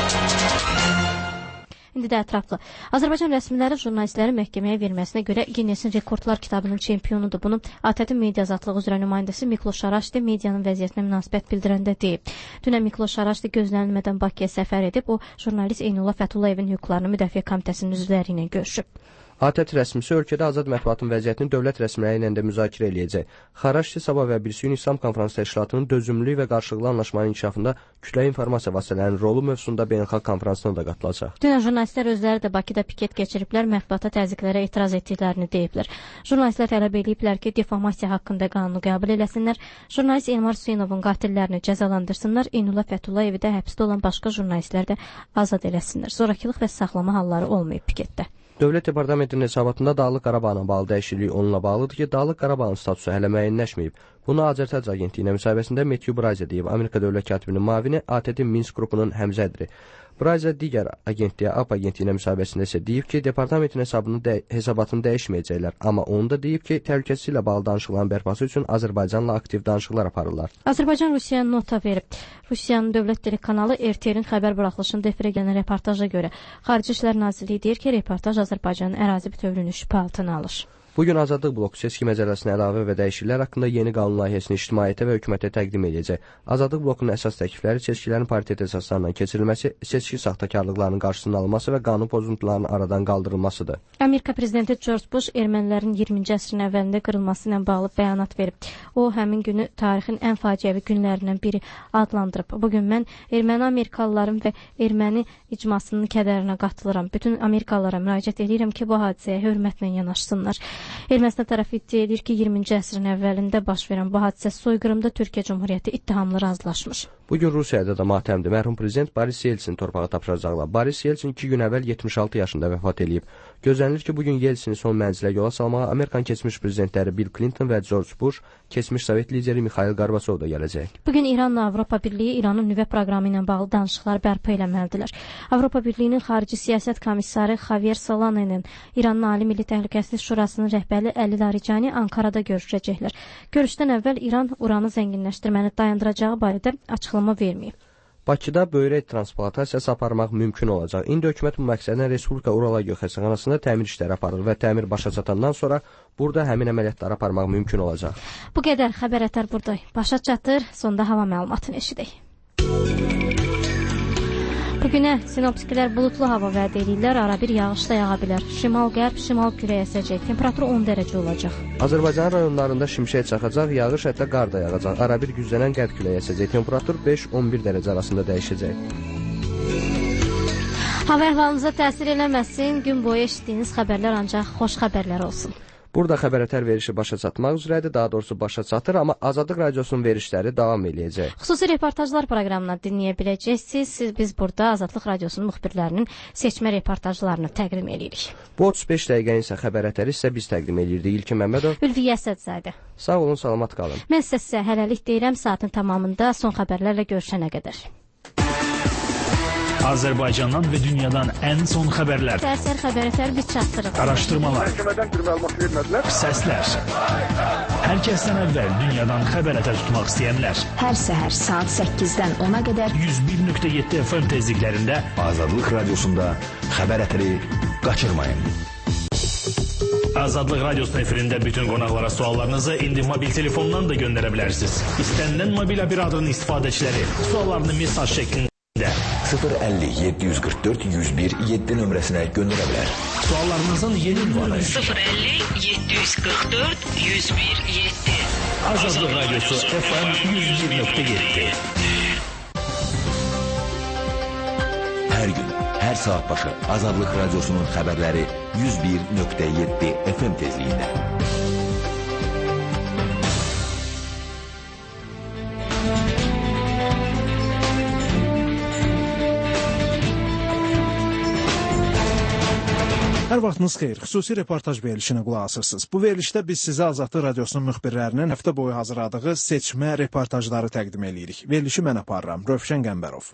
İndi də ətraflı. Azərbaycan rəsmiləri jurnalistləri məhkəməyə verməsinə görə Ginnesin rekordlar kitabının çempionudur. Bunu A T T Media Azadlığı üzrə nümayəndəsi Mikloş Haraşdi medianın vəziyyətinə münasibət bildirəndə deyib. Dünən Mikloş Haraşdi gözlənilmədən Bakıya səfər edib, o jurnalist Eynullah Fətullayevin hüquqlarını müdafiə komitəsinin üzvləri ilə görüşüb. A T T rəsmisi ölkədə azad mətbuatın vəziyyətini dövlət rəsmiləri ilə də müzakirə eləyəcək. Haraşdi sabah və birisi gün İslam Konfransı Təşkilatının dözümlülük və qarşılıqlı anlaşmanın inkişafında kütləvi informasiya vasitələrinin rolu mövzusunda beynəlxalq konfransına da qatılacaq. Dünən jurnalistlər özləri də Bakıda piket keçiriblər, mətbuata təzyiqlərə etiraz etdiklərini deyiblər. Jurnalistlər tələb ediblər ki, defamasiya haqqında qanunu qəbul eləsinlər, jurnalist Elmar Hüseynovun qatillərini cəzalandırsınlar, Eynullah Fəthullayevi də həbsdə olan başqa jurnalistlər də azad eləsinlər. Zorakılıq və saxlama halları olmayıb piketdə. Dövlət Departamentinin hesabatında Dağlıq Qarabağla bağlı dəyişiklik onunla bağlıdır ki, Dağlıq Qarabağın statusu hələ müəyyənləşməyib. Bunu Azərtəc agentliyinə müsahibəsində Matthew Braize deyib, Amerika dövlət katibinin müavini A T T Minsk qrupunun həmzədri. Braize digər agentliyə, A P agentliyinə müsahibəsində isə deyib ki, departamentin hesabını də, hesabatını dəyişməyəcəklər, amma onu da deyib ki, təhlükəsizlik ilə bağlı danışıqların bərpası üçün Azərbaycanla aktiv danışıqlar aparırlar. Azərbaycan Rusiyaya nota verib. Rusiyanın dövlət telekanalı R T L'in xəbər buraxılışında efirə gələn reportaja görə Xarici İşlər Nazirliyi deyir ki, reportaj Azərbaycanın ərazi bütövlüyünü şübhə altına alır. Bugün Azadlıq bloku seçki məcəlləsinə əlavə və dəyişikliklər haqqında yeni qanun layihəsini ictimaiyyətə və hökumətə təqdim edəcək. Azadlıq blokunun əsas təklifləri seçkilərin paritet əsaslarla keçirilməsi, seçki saxtakarlıqlarının qarşısının alınması və qanun pozuntularının aradan qaldırılmasıdır. Amerika prezidenti George Bush ermənilərin iyirminci əsrin əvvəlində qırılması ilə bağlı bəyanat verib. O, həmin günü tarixin ən faciəvi günlərindən biri adlandırıb. Bugün mən erməni Amerikalıların və erməni icmasının kədərinə qatılıram. Bütün Amerikalılara müraciət edirəm ki, bu hadisəyə hörmətlə yanaşsınlar. Ermənistan tərəfi iddia edir ki, iyirminci əsrin əvvəlində baş verən bu hadisə soyqırımda Türkiyə Cumhuriyyəti ittihamlı razılaşmış. Bugün Rusiyada da matəmdir. Mərhum prezident Boris Yeltsin torpağı tapşıracaqlar. Boris Yeltsin iki gün əvvəl yetmiş altı yaşında vəfat edib. Gözlənilir ki, bugün Yeltsini son mənzilə yola salmağa Amerikan keçmiş prezidentləri Bill Clinton və George Bush, keçmiş Sovet lideri Mikhail Gorbaçov da gələcək. Bugün İranla Avropa Birliyi İranın nüvə proqramı ilə bağlı danışıqlar bərpa eləməlidirlər. Avropa Birliyinin xarici siyasət komissarı Javier Solana'nın İranın Ali Milli Təhlükəsizlik Şurasının rəhbəri Əli Larijani Ankarada görüşəcəklər. Görüşdən əvvəl İran uranı zənginləşdirməni dayandıracağı barədə açıqlama verməyib. Bakıda böyrək transplantasiyası aparmaq mümkün olacaq. İndi hökumət bu məqsədlə Respublika Urologiya xəstəxanasında təmir işləri aparır və təmir başa çatandan sonra burada həmin əməliyyatları aparmaq mümkün olacaq. Bu qədər xəbər ətər burada başa çatır. Sonda hava məlumatını eşidək. Bugünə sinoptiklər bulutlu hava vəd edirlər, ara bir yağış da yağa bilər. Şimal-qərb, şimal küləyə əsəcək. Temperatur on dərəcə olacaq. Azərbaycan rayonlarında şimşək çaxacaq, yağış hətta qar da yağacaq. Ara bir güclənən qərb küləyə əsəcək. Temperatur beş on bir dərəcə arasında dəyişəcək. Hava əhvalınıza təsir eləməsin. Gün boyu eşitdiyiniz xəbərlər ancaq xoş xəbərlər olsun. Burada xəbərətər verişi başa çatmaq üzrədir, daha doğrusu başa çatır, amma Azadlıq Radiosunun verişləri davam eləyəcək. Xüsusi reportajlar proqramına dinləyə biləcəksiniz. Siz, biz burada Azadlıq Radiosunun müxbirlərinin seçmə reportajlarını təqdim edirik. Bu otuz beş dəqiqənin isə xəbərətəri isə biz təqdim edirdik. İlkin Məmmədov, Ülviyə Əsədzadə. Sağ olun, salamat qalın. Mən sizə hələlik deyirəm, saatın tamamında son xəbərlərlə görüşənə qədər. Azərbaycandan və dünyadan ən son xəbərlər. Səhər xəbərətər biz çatdırırıq. Araşdırmalar. Səslər. Hər kəsdən əvvəl dünyadan xəbərətər tutmaq istəyənlər. Hər səhər saat səkkizdən ona qədər yüz bir nöqtə yeddi F M tezliklərində Azadlıq Radiosunda xəbərətəri qaçırmayın. Azadlıq Radiosunun efirində bütün qonaqlara suallarınızı indi mobil telefondan da göndərə bilərsiniz. İstənilən mobil operatörün istifadəçiləri suallarını mesaj şəklində sıfır əlli yeddi yüz qırx dörd yüz bir yeddi nömrəsinə göndərə bilər. Suallarınızın yeni ünvanı sıfır əlli yeddi yüz qırx dörd yüz bir yeddi. Azadlıq Radiosu F M yüz bir nöqtə yeddi. Hər gün, hər saat başı Azadlıq Radiosunun xəbərləri yüz bir nöqtə yeddi F M tezliyində. Hər vaxtınız xeyir. Xüsusi reportaj verilişinə qulaq asırsınız. Bu verilişdə biz sizə Azadlıq Radiosunun müxbirlərinin həftə boyu hazırladığı seçmə reportajları təqdim edirik. Verilişi mən aparıram, Rövşən Qəmbərov.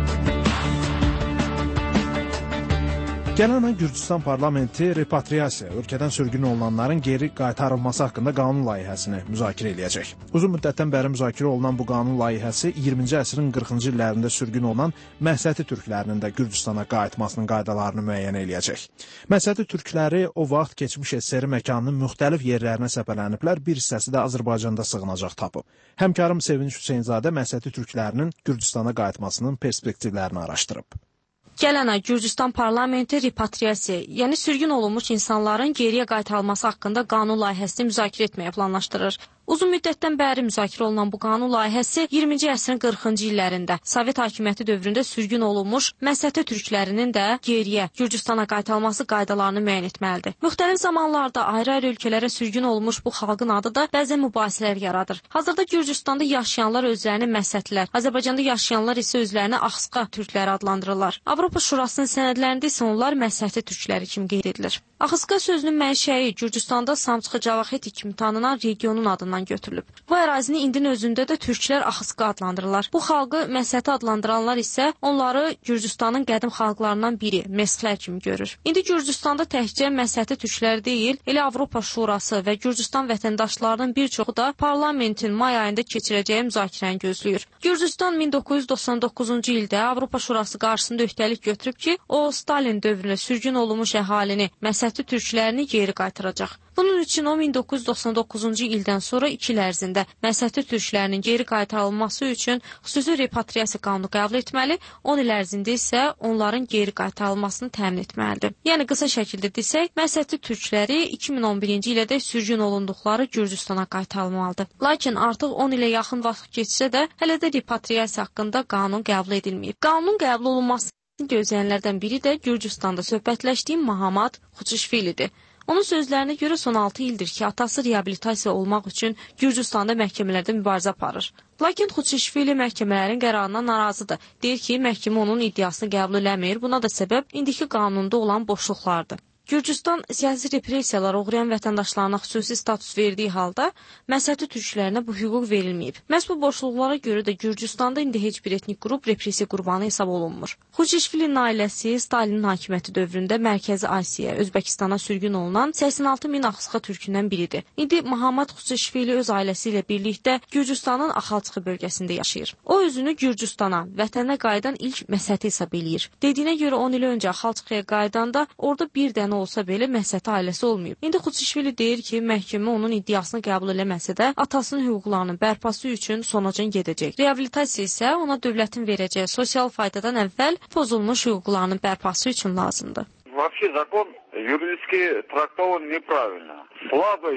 Gələn ay Gürcüstan parlamenti repatriasiya, ölkədən sürgün olunanların geri qaytarılması haqqında qanun layihəsini müzakirə eləyəcək. Uzun müddətdən bəri müzakirə olunan bu qanun layihəsi iyirminci əsrin qırxıncı illərində sürgün olunan Məsəti türklərinin də Gürcüstana qayıtmasının qaydalarını müəyyən eləyəcək. Məsəti türkləri o vaxt keçmiş S S R məkanının müxtəlif yerlərinə səpələniblər, bir hissəsi də Azərbaycanda sığınacaq tapıb. Həmkarım Sevinç Hüseynzadə Məsəti türklərinin Gürcüstana qayıtmasının perspektivlərini araşdırıb. Gələn ay Gürcüstan parlamenti repatriasiya, yəni sürgün olunmuş insanların geriyə qaytarılması haqqında qanun layihəsini müzakirə etməyə planlaşdırır. Uzun müddətdən bəri müzakirə olunan bu qanun layihəsi iyirminci əsrin qırxıncı illərində Sovet hakimiyyəti dövründə sürgün olunmuş Məsəti türklərinin də geriyə Gürcüstana qaytarılması qaydalarını müəyyən etməlidir. Müxtəlif zamanlarda ayrı-ayrı ölkələrə sürgün olunmuş bu xalqın adı da bəzən mübahisələr yaradır. Hazırda Gürcüstanda yaşayanlar özlərini Məsətlər, Azərbaycanda yaşayanlar isə özlərini Axsqa türkləri adlandırırlar. Avropa Şurasının sənədlərində isə onlar Məsəti türkləri kimi qeyd edilir. Axsqa sözünün mənşəyi Gürcüstanda Samçxı Cavaxeti kimi tanınan regionun adından götürülüb. Bu ərazini indinin özündə də türklər Axsqa adlandırırlar. Bu xalqı Məsəti adlandıranlar isə onları Gürcüstanın qədim xalqlarından biri, Mesxlər kimi görür. İndi Gürcüstanda təkcə Məsəti türklər deyil, elə Avropa Şurası və Gürcüstan vətəndaşlarının bir çoxu da parlamentin may ayında keçirəcəyi müzakirəni gözləyir. Gürcüstan min doqquz yüz doxsan doqquzuncu ildə Avropa Şurası qarşısında öhdəlik götürüb ki, o Stalin dövründə sürgün olunmuş əhalini, Məsəti türklərini geri qaytaracaq. Bunun üçün o min doqquz yüz doxsan doqquzuncu ildən sonra iki il ərzində Məsəti türklərinin geri qaytarılması üçün xüsusi repatriasiya qanunu qəbul etməli, on il ərzində isə onların geri qaytarılmasını təmin etməlidir. Yəni qısa şəkildə desək, Məsəti türkləri iki min on birinci ildə sürgün olunduqları Gürcüstana qaytarılmalıdır. Lakin artıq on ilə yaxın vaxt keçsə də hələ də repatriasiya haqqında qanun qəbul edilməyib. Qanunun qəbul olunması gözləyənlərdən biri də Gürcüstanda söhbətləşdiyim Mahamat Xuçişvilidir. Onun sözlərinə görə son altı ildir ki, atası reabilitasiya olmaq üçün Gürcüstanda məhkəmələrdə mübarizə aparır. Lakin Xuçişvili məhkəmələrin qərarından narazıdır. Deyir ki, məhkəmə onun iddiasını qəbul eləmir. Buna da səbəb indiki qanunda olan boşluqlardır. Gürcüstan siyasi repressiyalara uğrayan vətəndaşlarına xüsusi status verdiyi halda Məsəti türklərinə bu hüquq verilməyib. Məhz bu boşluqlara görə də Gürcüstanda indi heç bir etnik qrup repressiya qurbanı hesab olunmur. Xuçişvilin ailəsi Stalinin hakimiyyəti dövründə Mərkəzi Asiya, Özbəkistana sürgün olunan səksən altı min Axsqa türkündən biridir. İndi Mahamat Xuçişvili öz ailəsi ilə birlikdə Gürcüstanın Axalçıqı bölgəsində yaşayır. O özünü Gürcüstana, vətənə qayıdan ilk Məsəti hesab eləyir. Dediyinə görə on il öncə Axalçıqaya qayıdanda orada bir dənə olsa belə Məsəti ailəsi olmayıb. İndi Xuçişvili deyir ki, məhkəmə onun iddiasını qəbul eləməsə də atasının hüquqlarının bərpası üçün sonacan gedəcək. Reabilitasiya isə ona dövlətin verəcəyi sosial faydadan əvvəl pozulmuş hüquqlarının bərpası üçün lazımdır. Вообще закон юридически трактован неправильно. Слабый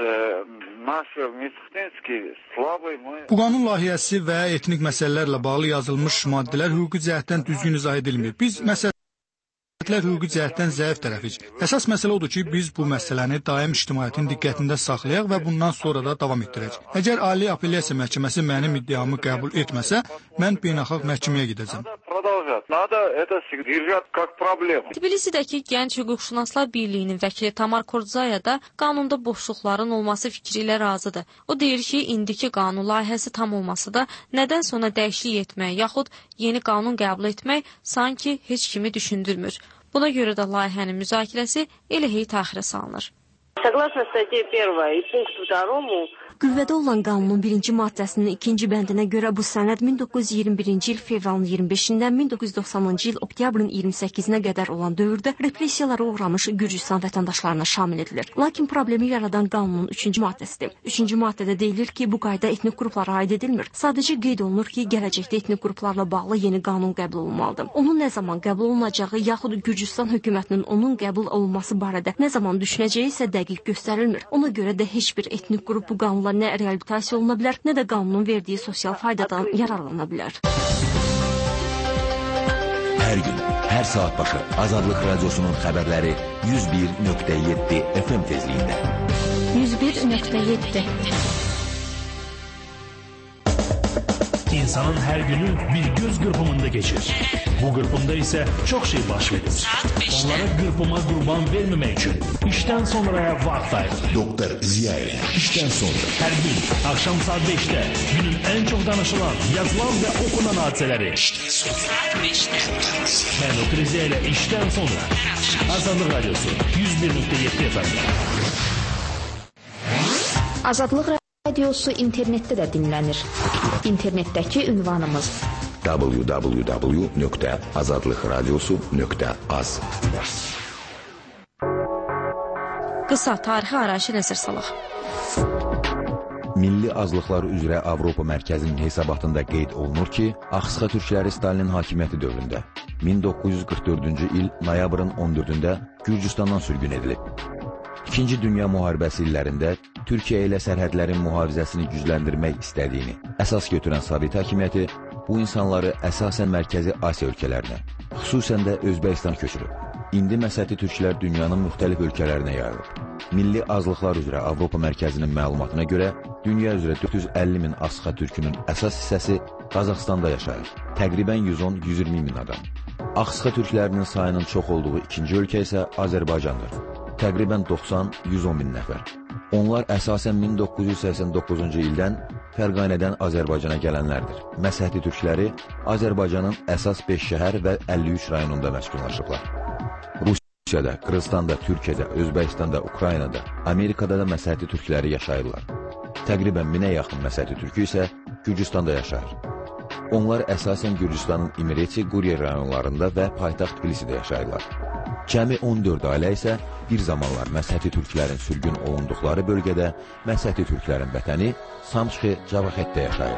наш медицинский слабый мы. Bu qanun layihəsi və etnik məsələlərlə bağlı yazılmış maddələr hüquqi cəhətdən düzgün izah edilmir. Biz məsələ hüquqi cəhətdən zəif tərəfik. Əsas məsələ odur ki, biz bu məsələni daim ictimaiyyətin diqqətində saxlayaq və bundan sonra da davam etdirək. Əgər Ali Apellyasiya Məhkəməsi mənim iddiamı qəbul etməsə, mən beynəlxalq məhkəməyə gedəcəm. Tbilisidəki Gənc Hüquqşünaslar Birliyinin vəkili Tamar Kordzaya da qanunda boşluqların olması fikri ilə razıdır. O deyir ki, indiki qanun layihəsi tam olması da nədən sonra dəyişiklik etmək yaxud yeni qanun qəbul etmək sanki heç kimi düşündürmür. Buna görə də layihənin müzakirəsi elə hey təxirə salınır. Qüvvədə olan qanunun birinci maddəsinin ikinci bəndinə görə bu sənəd min doqquz yüz iyirmi birinci il fevralın iyirmi beşindən min doqquz yüz doxsanıncı il oktyabrın iyirmi səkkizinə qədər olan dövrdə repressiyalara uğramış Gürcüstan vətəndaşlarına şamil edilir. Lakin problemi yaradan qanunun üçüncü maddəsidir. Üçüncü maddədə deyilir ki, bu qayda etnik qruplara aid edilmir. Sadəcə qeyd olunur ki, gələcəkdə etnik qruplarla bağlı yeni qanun qəbul olunmalıdır. Onun nə zaman qəbul olunacağı yaxud Gürcüstan hökumətinin onun qəbul olunması barədə nə zaman düşünəcəyi isə dəqiq göstərilmir. Ona görə də heç bir etnik qrup bu qanun nə reabilitasiya oluna bilər, nə də qanunun verdiyi sosial faydadan yararlana bilər. Hər gün, hər saat başı Azadlıq Radiosunun xəbərləri yüz bir nöqtə yeddi F M tezliyində. yüz bir nöqtə yeddi. İnsanın hər günü bir göz qırpımında keçir. Bu qırpımda isə çox şey baş verir. Onlara qırpıma qurban verməmək üçün işdən sonraya vaxt ayırır. Doktor Ziya ilə işdən sonra. Hər gün axşam saat beşdə günün ən çox danışılan, yazılan və okunan hadisələri. İşdən sonra saat beşdə. Mən Doktor Ziya ilə işdən sonra. Azadlıq Radiosu yüz bir nöqtə yeddi F M. Azadlıq Radiosu internetdə də dinlənir. İnternetdəki ünvanımız w w w nöqtə azadlıq radiosu nöqtə az. Qısa tarixi arayışı nəzər salaq. Milli azlıqlar üzrə Avropa Mərkəzinin hesabatında qeyd olunur ki, Axsıxa türkləri Stalinin hakimiyyəti dövründə min doqquz yüz qırx dördüncü il noyabrın on dördündə Gürcüstandan sürgün edilib. İkinci Dünya Müharibəsi illərində Türkiyə ilə sərhədlərin mühafizəsini gücləndirmək istədiyini əsas götürən Sovet hakimiyyəti bu insanları əsasən Mərkəzi Asiya ölkələrinə, xüsusən də Özbəkistan köçürüb. İndi Məsəti türklər dünyanın müxtəlif ölkələrinə yayılıb. Milli azlıqlar üzrə Avropa Mərkəzinin məlumatına görə dünya üzrə dörd yüz əlli min Axsıxa türkünün əsas hissəsi Qazaxstanda yaşayır. Təqribən yüz on yüz iyirmi min adam. Axsıxa türklərinin sayının çox olduğu ikinci ölkə isə Azərbaycandır. Təqribən doxsan yüz on min nəfər. Onlar əsasən min doqquz yüz səksən doqquzuncu ildən Fərqanədən Azərbaycana gələnlərdir. Məsəti türkləri Azərbaycanın əsas beş şəhər və əlli üç rayonunda məskunlaşıblar. Rusiyada, Qırğızstanda, Türkiyədə, Özbəkistanda, Ukraynada, Amerikada da Məsəti türkləri yaşayırlar. Təqribən minə yaxın Məsəti türkü isə Gürcüstanda yaşayır. Onlar əsasən Gürcüstanın İmireti, Quriye rayonlarında və paytaxt Tbilisidə yaşayırlar. Cəmi on dörd ailə isə bir zamanlar Məsəti türklərin sürgün olunduqları bölgədə Məsəti türklərin vətəni Samçxi Cavaxetdə yaşayır.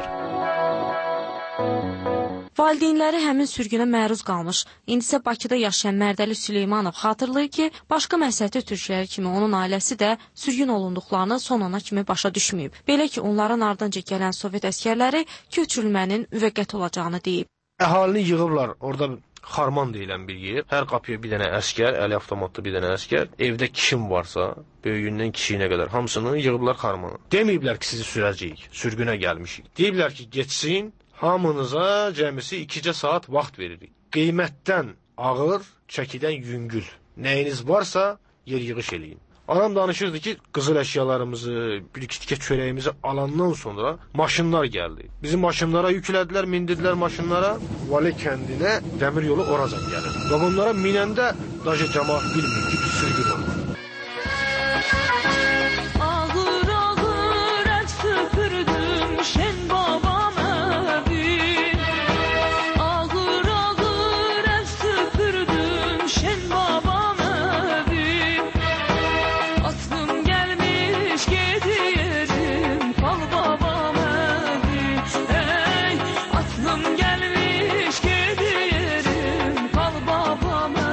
Valideynləri həmin sürgünə məruz qalmış. İndi isə Bakıda yaşayan Mərdəli Süleymanov xatırlayır ki, başqa Məsəti türkləri kimi onun ailəsi də sürgün olunduqlarını son ana kimi başa düşməyib. Belə ki, onların ardınca gələn Sovet əskərləri köçürülmənin müvəqqəti olacağını deyib. Əhalini yığıblar, orada Xarman deyilən bir yer. Hər qapıya bir dənə əskər, əli avtomatlı bir dənə əskər. Evdə kim varsa, böyüyündən kiçiyinə qədər hamısını yığıblar Xarmana. Deməyiblər ki, sizi sürəcəyik, sürgünə gəlmişik. Deyiblər ki, geçsin, hamınıza cəmisi ikicə saat vaxt veririk. Qiymətdən ağır, çəkidən yüngül. Nəyiniz varsa yer yığış eləyin. Anam danışırdı ki, qızıl əşyalarımızı, bir-iki tikə çörəyimizi alandan sonra maşınlar gəldi. Bizi maşınlara yüklədilər, mindirdilər maşınlara. Vali kəndinə dəmir yolu oracan gəlir. Və bunlara minəndə daşı cəmaat bilmir ki, bir sürgün olur. Ağır ağır el süpürdüm şen babam evin. Ağır ağır el süpürdüm şen babam evin. Aklım gelmiş gidiyorum kal babam evin. Ey aklım gelmiş gidiyorum kal babam evin.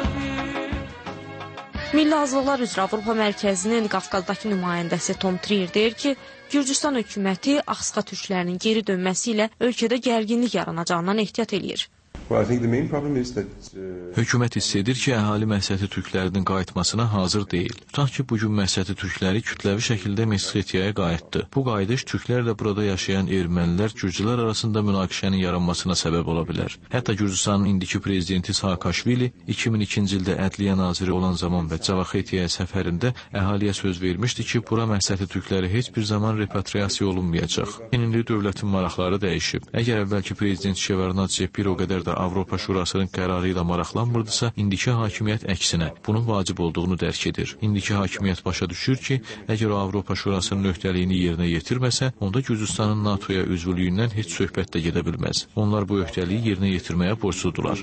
Milli Azlıqlar üzrə Avropa Mərkəzinin Qafqazdakı nümayəndəsi Tom Trier deyir ki, Gürcüstan hökuməti Axsıxa türklərinin geri dönməsi ilə ölkədə gərginlik yaranacağından ehtiyat eləyir. Hökumət hiss edir ki, əhali Məsəti türklərinin qayıtmasına hazır deyil. Tutaq ki, bugün Məsəti türkləri kütləvi şəkildə Mesxetiyaya qayıtdı. Bu qayıdış türklərlə burada yaşayan ermənilər, gürcülər arasında münaqişənin yaranmasına səbəb ola bilər. Hətta Gürcüstanın indiki prezidenti Saakashvili iki min ikinci ildə ədliyyə naziri olan zaman və Cavaxetiyaya səfərində əhaliyə söz vermişdi ki, bura Məsəti türkləri heç bir zaman repatriasiya olunmayacaq. Yeni dövlətin maraqları dəyişib. Əgər əvvəlki prezident Şevardnadze bir o qədər də Avropa Şurasının qərarı ilə maraqlanmırdısa, indiki hakimiyyət əksinə bunun vacib olduğunu dərk edir. İndiki hakimiyyət başa düşür ki, əgər o Avropa Şurasının öhdəliyini yerinə yetirməsə, onda Gürcüstanın NATOya üzvlüyündən heç söhbət də gedə bilməz. Onlar bu öhdəliyi yerinə yetirməyə borcludular.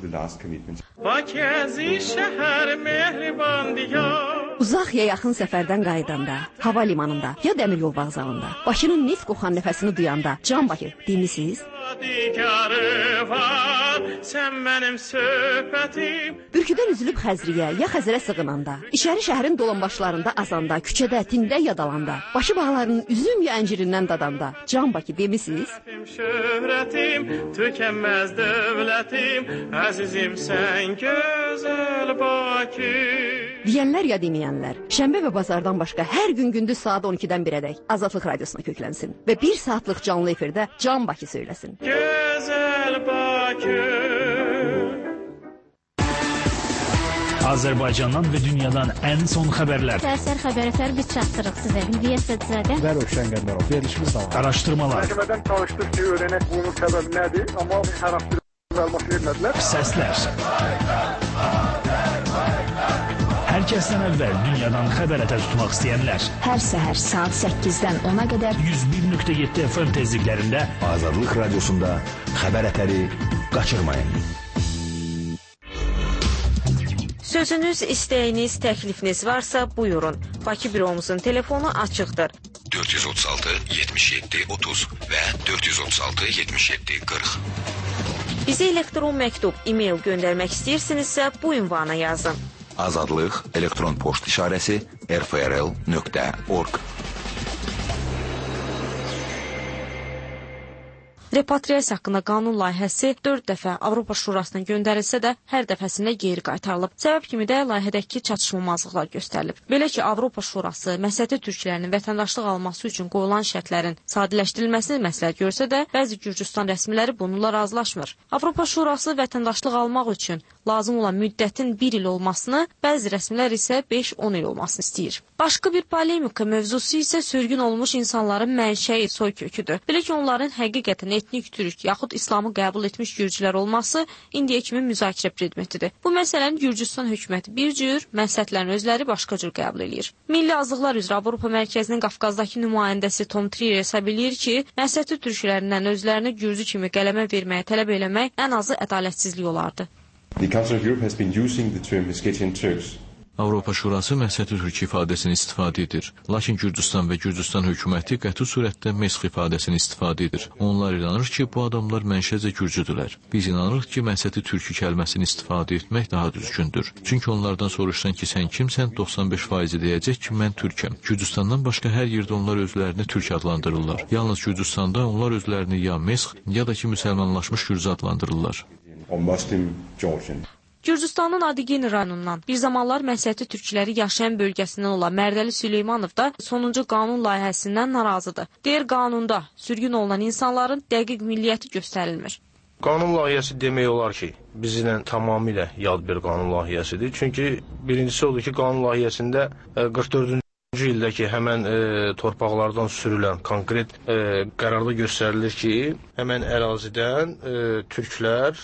Uzaq ya yaxın səfərdən qayıdanda, hava limanında ya dəmir yol vağzalında, Bakının neft qoxan nəfəsini duyanda, Can Bakı demisiniz? Bürküdən üzülüb Xəzriyə ya Xəzərə sığınanda, İçəri şəhərin dolanbaşlarında azanda, küçədə, tində yadalanda, Bakı bağlarının üzüm ya əncirindən dadanda, Can Bakı demisiniz? Şöhrətim, tükənməz dövlətim, əzizim sən gözəl Bakı. Deyənlər ya deməyənlər, şənbə və bazardan başqa hər gün gündüz saat on ikidən birədək Azadlıq Radiosuna köklənsin və bir saatlıq canlı efirdə Can Bakı söyləsin. Gözəl Bakı. Azərbaycandan və dünyadan ən son xəbərlər. Səhər xəbərlər biz çatdırıq sizə. Bilgiyə Sədzadə və Rövşən Qəndərov. Verilişimiz davam. Araşdırmalar. Məhkəmədən çalışdıq ki, öyrənək bunun səbəbi nədir, amma hər hafta məlumat vermədilər. Səslər. Hər kəsdən əvvəl dünyadan xəbər ətər tutmaq istəyənlər. Hər səhər saat səkkizdən ona qədər yüz bir nöqtə yeddi F M tezliklərində Azadlıq Radiosunda xəbər ətəri qaçırmayın. Sözünüz, istəyiniz, təklifiniz varsa buyurun. Bakı büromuzun telefonu açıqdır. dörd yüz otuz altı yetmiş yeddi otuz və dörd yüz otuz altı yetmiş yeddi qırx. Bizə elektron məktub, e-mail göndərmək istəyirsinizsə bu ünvana yazın. Azadlıq elektron poçt işarəsi r f r l nöqtə org. Repatriasiya haqqında qanun layihəsi dörd dəfə Avropa Şurasına göndərilsə də hər dəfəsində geri qaytarılıb. Səbəb kimi də layihədəki çatışmamazlıqlar göstərilib. Belə ki, Avropa Şurası Məsəti türklərinin vətəndaşlıq alması üçün qoyulan şərtlərin sadələşdirilməsini məsləhət görsə də, bəzi Gürcüstan rəsmiləri bununla razılaşmır. Avropa Şurası vətəndaşlıq almaq üçün lazım olan müddətin bir il olmasını, bəzi rəsmilər isə beş on il olmasını istəyir. Başqa bir polemika mövzusu isə sürgün olmuş insanların mənşəyi, soy köküdür. Belə ki, onların həqiqətən etnik türk yaxud İslamı qəbul etmiş gürcülər olması indiyə kimi müzakirə predmetidir. Bu məsələni Gürcüstan hökuməti bir cür, məsləhətlərin özləri başqa cür qəbul edir. Milli Azlıqlar üzrə Avropa Mərkəzinin Qafqazdakı nümayəndəsi Tom Trier hesab edir ki, Məsəti türklərindən özlərini gürcü kimi qələmə verməyə tələb eləmək ən azı ədalətsizlik olardı. The Council of Europe has been using the term Meskhetian Turks. Avropa Şurası Məsəti türk ifadəsini istifadə edir. Lakin Gürcüstan və Gürcüstan hökuməti qəti surətdə Mesx ifadəsini istifadə edir. Onlar inanır ki, bu adamlar mənşəcə gürcüdülər. Biz inanırıq ki, Məsəti türkü kəlməsini istifadə etmək daha düzgündür. Çünki onlardan soruşsan ki, sən kimsən, doxsan beş faizi deyəcək ki, mən türkəm. Gürcüstandan başqa hər yerdə onlar özlərini türk adlandırırlar. Yalnız Gürcüstanda onlar özlərini ya Mesx, ya da ki, müsəlmanlaşmış gürcü adlandırırlar. Or Muslim Georgian. Gürcüstanın Adigin rayonundan bir zamanlar Məsəti türkləri yaşayan bölgəsindən olan Mərdəli Süleymanov da sonuncu qanun layihəsindən narazıdır. Deyir, qanunda sürgün olunan insanların dəqiq milliyyəti göstərilmir. Qanun layihəsi demək olar ki, bizlə tamamilə yad bir qanun layihəsidir. Çünki birincisi odur ki, qanun layihəsində qırx dördüncü ildə ki, həmən e, torpaqlardan sürülən konkret e, qərarda göstərilir ki, həmən ərazidən e, türklər,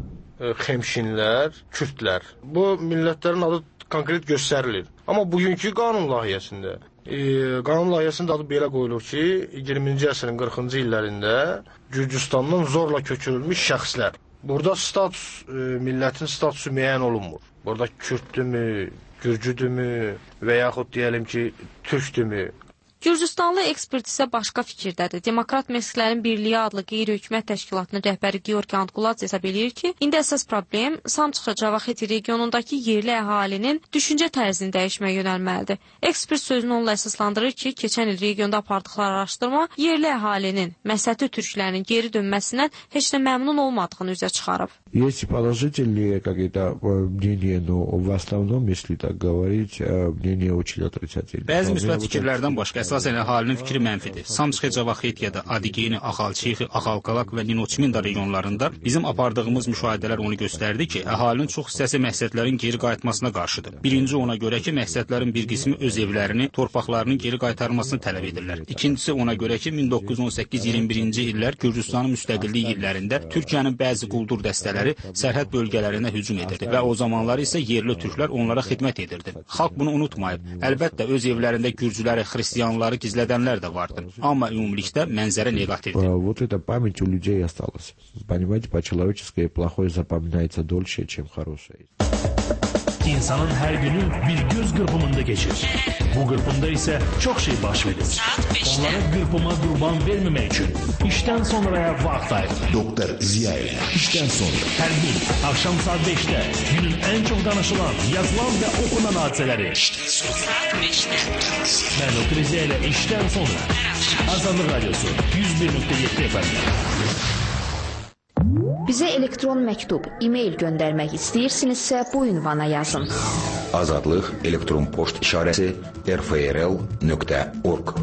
xemşinlər, kürdlər. Bu millətlərin adı konkret göstərilir. Amma bugünkü qanun layihəsində, e, qanun layihəsində adı belə qoyulur ki, iyirminci əsrin qırxıncı illərində Gürcüstandan zorla köçürülmüş şəxslər. Burada status, e, millətin statusu müəyyən olunmur. Burada kürdürmü, gürcüdürmü və yaxud deyəlim ki, türkdürmü? Gürcüstanlı ekspert isə başqa fikirdədir. Demokrat Mesklərin Birliyi adlı qeyri-hökumət təşkilatının rəhbəri Georgi Antquladze hesab edir ki, indi əsas problem Samçxa Cavaxeti regionundakı yerli əhalinin düşüncə tərzini dəyişməyə yönəlməlidir. Ekspert sözünü onunla əsaslandırır ki, keçən il regionda apardıqları araşdırma yerli əhalinin, məsəti türklərinin geri dönməsindən heç nə məmnun olmadığını üzə çıxarıb. Есть положительные какие-то мнения, но в основном, если так говорить, мнение очень отрицательное. Bəzi müsbət fikirlərdən başqa əsasən əhalinin fikri mənfidir. Samçxa Cavaxetiyada, Adigeyni, Axalçixi, Axalqalaq və Ninoçminda regionlarında bizim apardığımız müşahidələr onu göstərdi ki, əhalinin çox hissəsi məqsədlərin geri qayıtmasına qarşıdır. Birinci ona görə ki, məqsədlərin bir qismi öz evlərini, torpaqlarının geri qaytarılmasını tələb edirlər. İkincisi ona görə ki, min doqquz yüz on səkkiz iyirmi birinci illər Gürcüstanın müstəqillik illərində Türkiyənin bəzi quldur dəstələri sərhəd bölgələrinə hücum edirdi və o zamanlar isə yerli türklər onlara xidmət edirdi. Xalq bunu unutmayıb. Əlbəttə öz evlərində gürcüləri, xristianları gizlədənlər də vardı. Amma ümumilikdə mənzərə neqativdir. Вот эта память у людей осталась. Понимаете, по-человечески плохое запоминается дольше, чем хорошее. İnsanın hər günü bir göz qırpımında keçir. Bu qırpımda isə çox şey baş verir. Onlara qırpıma qurban verməmək üçün işdən sonraya vaxt ayır. Doktor Ziya ilə işdən sonra. Hər gün axşam saat beşdə günün ən çox danışılan, yazılan və oxunan hadisələri. Saat beşdə. Mən Doktor Ziya ilə işdən sonra. Azadlıq Radyosu yüz bir nöqtə yeddi F M. Bizə elektron məktub, e-mail göndərmək istəyirsinizsə bu ünvana yazın. Azadlıq elektron poçt işarəsi r f r l nöqtə org.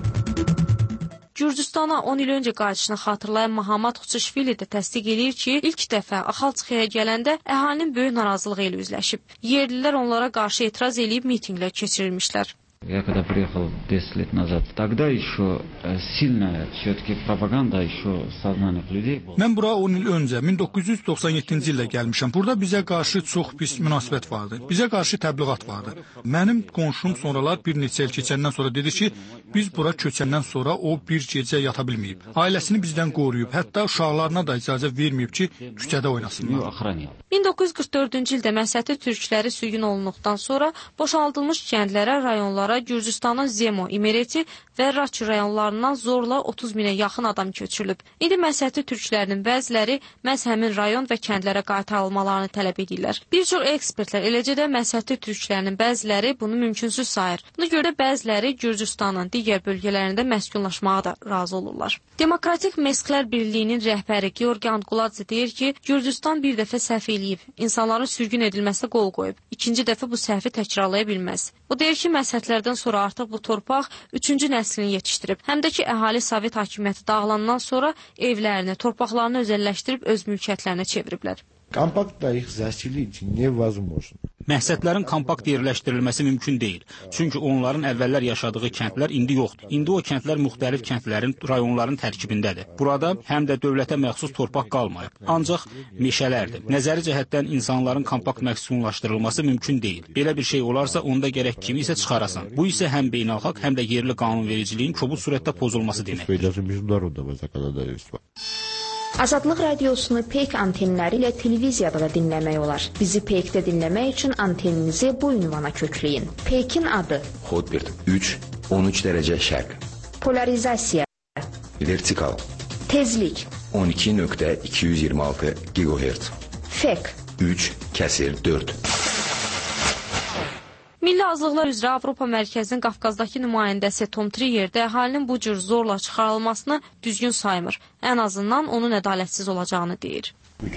Gürcüstana on il öncə qayıdışını xatırlayan Mahamat Xuçişvili də təsdiq edir ki, ilk dəfə Axalçıxaya gələndə əhalinin böyük narazılığı ilə üzləşib. Yerlilər onlara qarşı etiraz edib mitinqlər keçirilmişlər. Я когда приехал десять лет назад, тогда еще сильная все-таки пропаганда еще в сознаниях людей была. Mən bura on il öncə min doqquz yüz doxsan yeddinci ildə gəlmişəm. Burada bizə qarşı çox pis münasibət vardı. Bizə qarşı təbliğat vardı. Mənim qonşum sonralar bir neçə il keçəndən sonra dedi ki, biz bura köçəndən sonra o bir gecə yata bilməyib. Ailəsini bizdən qoruyub, hətta uşaqlarına da icazə verməyib ki, küçədə oynasınlar. min doqquz yüz qırx dördüncü ildə məsəti türkləri sürgün olunduqdan sonra boşaldılmış kəndlərə, rayonlara Gürcüstanın Zemo, İmereti və Raçı rayonlarından zorla otuz minə yaxın adam köçürülüb. İndi məsəti türklərinin bəziləri məhz həmin rayon və kəndlərə qaytarılmalarını tələb edirlər. Bir çox ekspertlər, eləcə də məsəti türklərinin bəziləri bunu mümkünsüz sayır. Buna görə bəziləri Gürcüstanın digər bölgələrində məskunlaşmağa da razı olurlar. Demokratik Mesklər Birliyinin rəhbəri Georgi Antquladze deyir ki, Gürcüstan bir dəfə səhv eləyib, insanların sürgün edilməsinə qol qoyub. İkinci dəfə bu səhvi təkrarlaya bilməz. O deyir ki, məsədlərdən sonra artıq bu torpaq üçüncü nəslini yetişdirib. Həm də ki, əhali Sovet hakimiyyəti dağılandan sonra evlərini, torpaqlarını özəlləşdirib öz mülkiyyətlərinə çeviriblər. Kompakt их заселить невозможно. Məqsədlərin kompakt yerləşdirilməsi mümkün deyil. Çünki onların əvvəllər yaşadığı kəndlər indi yoxdur. İndi o kəndlər müxtəlif kəndlərin, rayonların tərkibindədir. Burada həm də dövlətə məxsus torpaq qalmayıb. Ancaq meşələrdir. Nəzəri cəhətdən insanların kompakt məskunlaşdırılması mümkün deyil. Belə bir şey olarsa, onda gərək kimi isə çıxarasan. Bu isə həm beynəlxalq, həm də yerli qanunvericiliyin kobud surətdə pozulması deməkdir. Azadlıq Radiosunu Peyk antenləri ilə televiziyada da dinləmək olar. Bizi Peykdə dinləmək üçün anteninizi bu ünvana kökləyin. Peykin adı Hotbird üç on üç dərəcə şərq. Polarizasiya Vertikal Tezlik on iki nöqtə iki yüz iyirmi altı gigahertz. Fek üç kəsir dörd. Milli Azlıqlar üzrə Avropa Mərkəzinin Qafqazdakı nümayəndəsi Tom Triyer də əhalinin bu cür zorla çıxarılmasını düzgün saymır. Ən azından onun ədalətsiz olacağını deyir.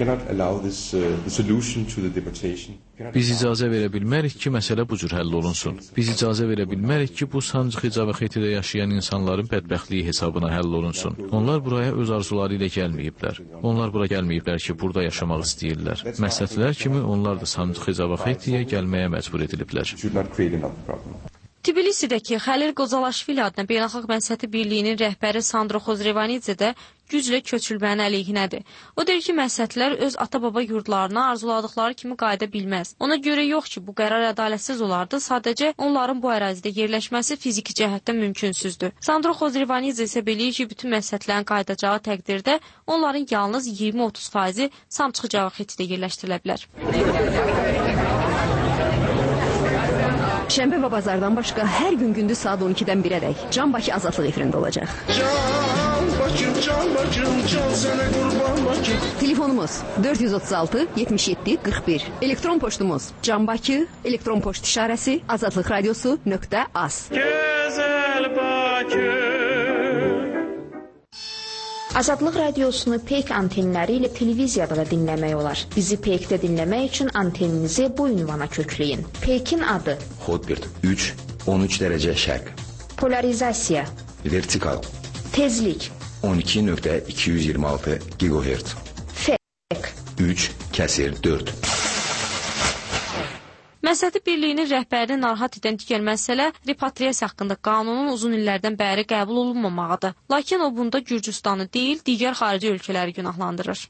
Biz icazə verə bilmərik ki, məsələ bu cür həll olunsun. Biz icazə verə bilmərik ki, bu Samçxa Cavaxetidə yaşayan insanların bədbəxtliyi hesabına həll olunsun. Onlar buraya öz arzuları ilə gəlməyiblər. Onlar bura gəlməyiblər ki, burada yaşamaq istəyirlər. Məsəllər kimi onlar da Samçxa Cavaxetiyə gəlməyə məcbur ediliblər. Tbilisidəki Xəlil Qozalaşvili adına Beynəlxalq Məsəti Birliyinin rəhbəri Sandro Xozrevanidze də güclə köçülmənin əleyhinədir. O deyir ki, məsətlər öz ata-baba yurdlarına arzuladıkları kimi qayıda bilməz. Ona görə yox ki, bu qərar ədalətsiz olardı, sadəcə onların bu ərazidə yerləşməsi fiziki cəhətdən mümkünsüzdür. Sandro Xozrevanidze isə beləyir ki, bütün məsətlərin qayıdacağı təqdirdə onların yalnız iyirmi otuz faizi Samçxa Cavaxetidə yerləşdirilə bilər. Şənbə və bazardan başqa hər gün gündüz saat on ikidən birədək Can Bakı Azadlıq efirində olacaq. Can Bakım, Can Bakım, can sənə qurban Bakım. Telefonumuz dörd yüz otuz altı yetmiş yeddi qırx bir. Elektron poçtumuz Can Bakı, elektron poçt işarəsi azadlıq radiosu nöqtə az. Gözəl Bakı. Azadlıq radiosunu Peyk antenləri ilə televiziyada da dinləmək olar. Bizi Peykdə dinləmək üçün anteninizi bu ünvana kökləyin. Peykin adı: Hotbird üç on üç dərəcə şərq. Polarizasiya: Vertikal. Tezlik: on iki nöqtə iki yüz iyirmi altı gigahertz. Fek: üç kəsir dörd. Məsləhəti Birliyinin rəhbərini narahat edən digər məsələ repatriasiya haqqında qanunun uzun illərdən bəri qəbul olunmamağıdır. Lakin o bunda Gürcüstanı deyil, digər xarici ölkələri günahlandırır.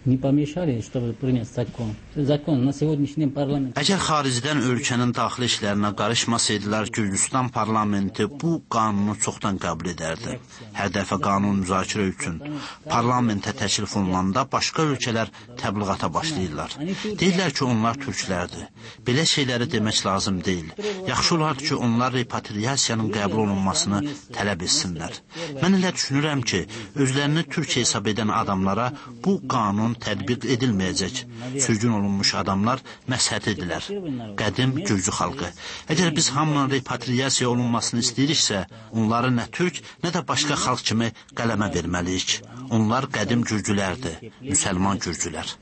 Əgər xaricdən ölkənin daxili işlərinə qarışmasaydılar, Gürcüstan parlamenti bu qanunu çoxdan qəbul edərdi. Hər dəfə qanun müzakirə üçün parlamentə təklif olunanda başqa ölkələr təbliğata başlayırlar. Deyirlər ki, onlar türklərdir. Belə şeyləri demək lazım deyil. Yaxşı olardı ki, onlar repatriasiyanın qəbul olunmasını tələb etsinlər. Mən elə düşünürəm ki, özlərini türk hesab edən adamlara bu qanun tətbiq edilməyəcək. Sürgün olunmuş adamlar məshətidirlər. Qədim Gürcü xalqı. Əgər biz hamının repatriasiya olunmasını istəyiriksə, onları nə türk, nə də başqa xalq kimi qələmə verməliyik. Onlar qədim Gürcülərdir, müsəlman Gürcülər.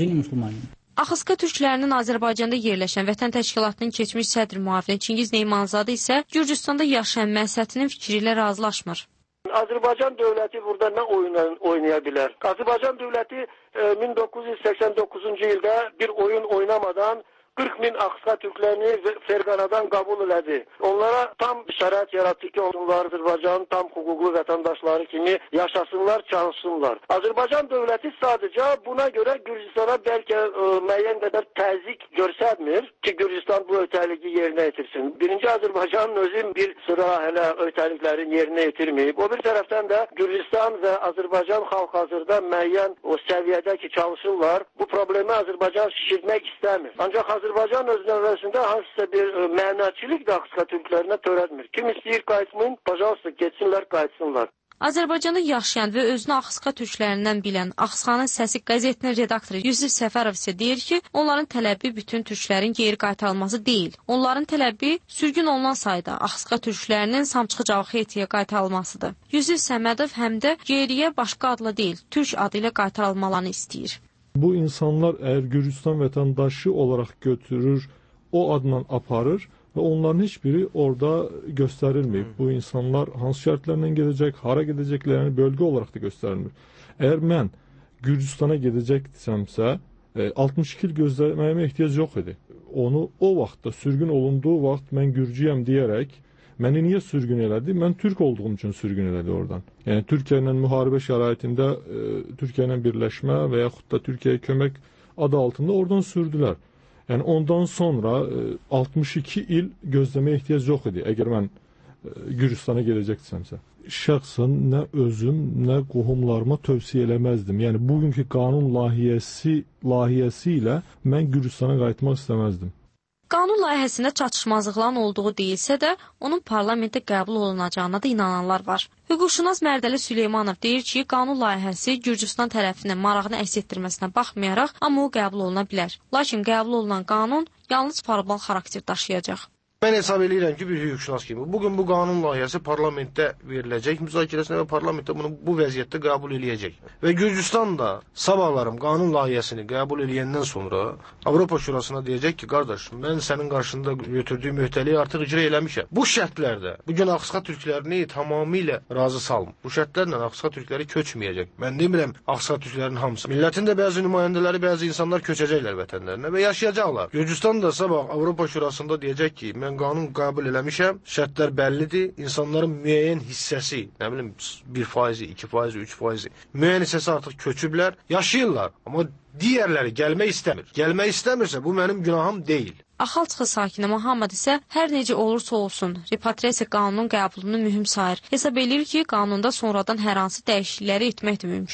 Axıska türklərinin Azərbaycanda yerləşən Vətən Təşkilatının keçmiş sədr müavini Çingiz Neymanzadə isə Gürcüstanda yaşayan məsləhətinin fikri ilə razılaşmır. Azərbaycan dövləti burada nə oyun oynaya bilər? Azərbaycan dövləti min doqquz yüz səksən doqquzuncu ildə bir oyun oynamadan qırx min Axıska türklərini Ferqanadan qəbul elədi. Onlara tam şərait yaratdı ki, onlar Azərbaycanın tam hüquqlu vətəndaşları kimi yaşasınlar, çalışsınlar. Azərbaycan dövləti sadəcə buna görə Gürcüstana bəlkə ə, müəyyən qədər təzyiq göstərmir ki, Gürcüstan bu ötəliyi yerinə yetirsin. Birinci Azərbaycanın özü bir sıra hələ ötəliklərin yerinə yetirməyib. O bir tərəfdən də Gürcüstan və Azərbaycan xalq hazırda müəyyən o səviyyədə ki, çalışırlar. Bu problemi Azərbaycan şişirmək istəmir. Ancaq Azərbaycan öz növbəsində hansısa bir ə, mənaçilik də Axıska türklərinə törətmir. Kim istəyir qayıtmayın, pajalsa getsinlər, qayıtsınlar. Azərbaycanda yaşayan və özünü Axıska türklərindən bilən Axıskanın Səsi qəzetinin redaktoru Yusif Səfərov isə deyir ki, onların tələbi bütün türklərin geri qaytarılması deyil. Onların tələbi sürgün olunan sayda Axıska türklərinin Samçıxı Cavaxetiyə qaytarılmasıdır. Yusif Səmədov həm də geriyə başqa adla deyil, türk adı ilə qaytarılmalarını istəyir. Bu insanlar eğer Gürcistan vatandaşı olarak götürür, o adla aparır ve onların hiçbiri orada gösterilmeyip. Bu insanlar hangi şartlarla gidecek, hara gideceklerini bölge olarak da gösterilmir. Eğer ben Gürcistan'a gideceksemse altmış iki il gözlememe ihtiyaç yok idi. Onu o vaxtda sürgün olunduğu vaxt ben Gürcüyəm diyerek məni niye sürgün elədi? Ben Türk olduğum için sürgün elədi oradan. Yani Türkiye ile müharibə şəraitində e, Türkiye ile birləşmə və yaxud da Türkiye'ye kömək adı altında oradan sürdülər. Yani ondan sonra e, altmış iki il gözləməyə ehtiyac yox idi. Əgər mən e, Gürcistan'a gedəcəksimsə. Şəxsən nə özüm, nə qohumlarıma tövsiyə eləməzdim. Yəni bugünkü qanun layihəsi, layihəsi ilə mən Gürcistan'a qayıtmaq istəməzdim. Qanun layihəsində çatışmazlıqların olduğu deyilsə də, onun parlamentdə qəbul olunacağına da inananlar var. Hüquqşünas Mərdəli Süleymanov deyir ki, qanun layihəsi Gürcüstan tərəfindən marağını əks etdirməsinə baxmayaraq, amma o qəbul oluna bilər. Lakin qəbul olunan qanun yalnız formal xarakter daşıyacaq. Mən hesab edirəm ki, bir hüquqşünas kimi. Bugün bu qanun layihəsi parlamentdə veriləcək müzakirəsinə və parlamentdə bunu bu vəziyyətdə qəbul eləyəcək. Və Gürcüstan da sabahlarım qanun layihəsini qəbul eləyəndən sonra Avropa Şurasına deyəcək ki, qardaş, mən sənin qarşında götürdüyüm öhdəliyi artıq icra eləmişəm. Bu şərtlərdə bugün Axıska türklərini tamamilə razı salmır. Bu şərtlərlə Axıska türkləri köçməyəcək. Mən demirəm Axıska türklərin hamısı. Millətin də bəzi nümayəndələri, bəzi insanlar köçəcəklər vətənlərinə və yaşayacaqlar. Gürcüstan da sabah Avropa Şurasında deyəcək ki, mən qanun qəbul eləmişəm, şərtlər bəllidir, insanların müəyyən hissəsi, nə bilim bir faizi, iki faizi, üç faizi, müəyyən hissəsi artıq köçüblər, yaşayırlar, amma digərləri gəlmək istəmir. Gəlmək istəmirsə, bu mənim günahım deyil. Axalçıxı sakini Muhammed isə hər necə olursa olsun, repatriasiya qanunun qəbulunu mühüm sayır. Hesab edir ki, qanunda sonradan hər hansı dəyişiklikləri etmək də mümkündür.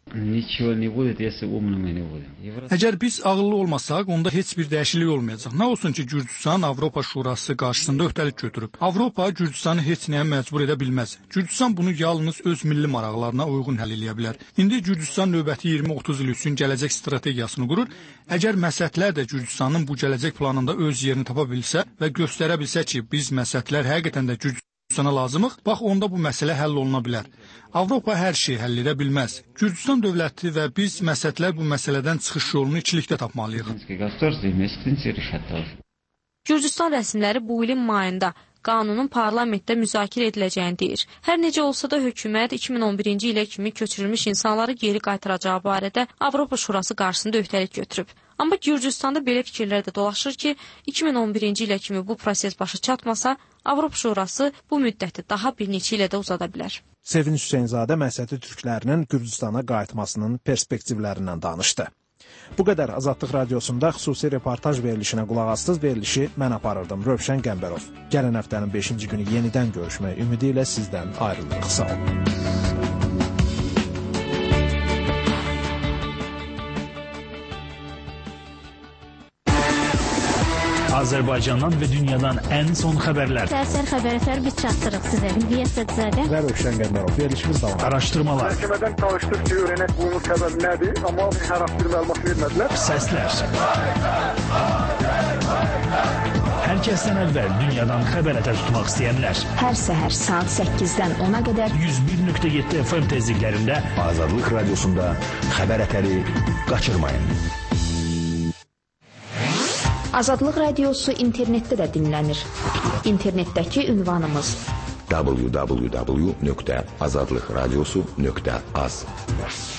Ничего не будет, если умным не будем. Əgər biz ağıllı olmasaq, onda heç bir dəyişiklik olmayacaq. Nə olsun ki, Gürcüstan Avropa Şurası qarşısında öhdəlik götürüb. Avropa Gürcüstanı heç nəyə məcbur edə bilməz. Gürcüstan bunu yalnız öz milli maraqlarına uyğun həll edə bilər. İndi Gürcüstan növbəti iyirmi otuz il üçün gələcək strategiyasını qurur. Əgər məsləhətlər də Gürcüstanın bu gələcək planında öz yerini tapa bilsə və göstərə bilsə ki, biz məsləhətlər həqiqətən də Gürcüstana lazımıq, bax onda bu məsələ həll oluna bilər. Avropa hər şeyi həll edə bilməz. Gürcüstan dövləti və biz məsləhətlər bu məsələdən çıxış yolunu ikilikdə tapmalıyıq. Gürcüstan rəsmiləri bu ilin mayında qanunun parlamentdə müzakirə ediləcəyini deyir. Hər necə olsa da hökumət iki min on birinci ilə kimi köçürülmüş insanları geri qaytaracağı barədə Avropa Şurası qarşısında öhdəlik götürüb. Amma Gürcüstanda belə fikirlər də dolaşır ki, iki min on birinci ilə kimi bu proses başa çatmasa, Avropa Şurası bu müddəti daha bir neçə ilə də uzada bilər. Sevinç Hüseynzadə Məsəti türklərinin Gürcüstana qayıtmasının perspektivlərindən danışdı. Bu qədər Azadlıq Radiosunda xüsusi reportaj verilişinə qulaq astınız. Verilişi mən aparırdım, Rövşən Qəmbərov. Gələn həftənin beşinci günü yenidən görüşmək ümidi ilə sizdən ayrılırıq. Sağ olun. Azərbaycandan və dünyadan ən son xəbərlər. Səhər xəbərlər biz çatdırıq sizə. Bilgiyə Sədzadə və Rövşən Qəmbərov. Verilişimiz davam. Araşdırmalar. Məhkəmədən çalışdıq ki, öyrənək bunun səbəbi nədir, amma hər hansı bir məlumat vermədilər. Səslər. Hər kəsdən əvvəl dünyadan xəbər ətər tutmaq istəyənlər. Hər səhər saat səkkizdən ona qədər yüz bir nöqtə yeddi F M tezliklərində Azadlıq Radiosunda xəbər ətəri qaçırmayın. Azadlıq Radiosu internetdə də dinlənir. İnternetdəki ünvanımız w w w nöqtə azadlıqradiosu nöqtə az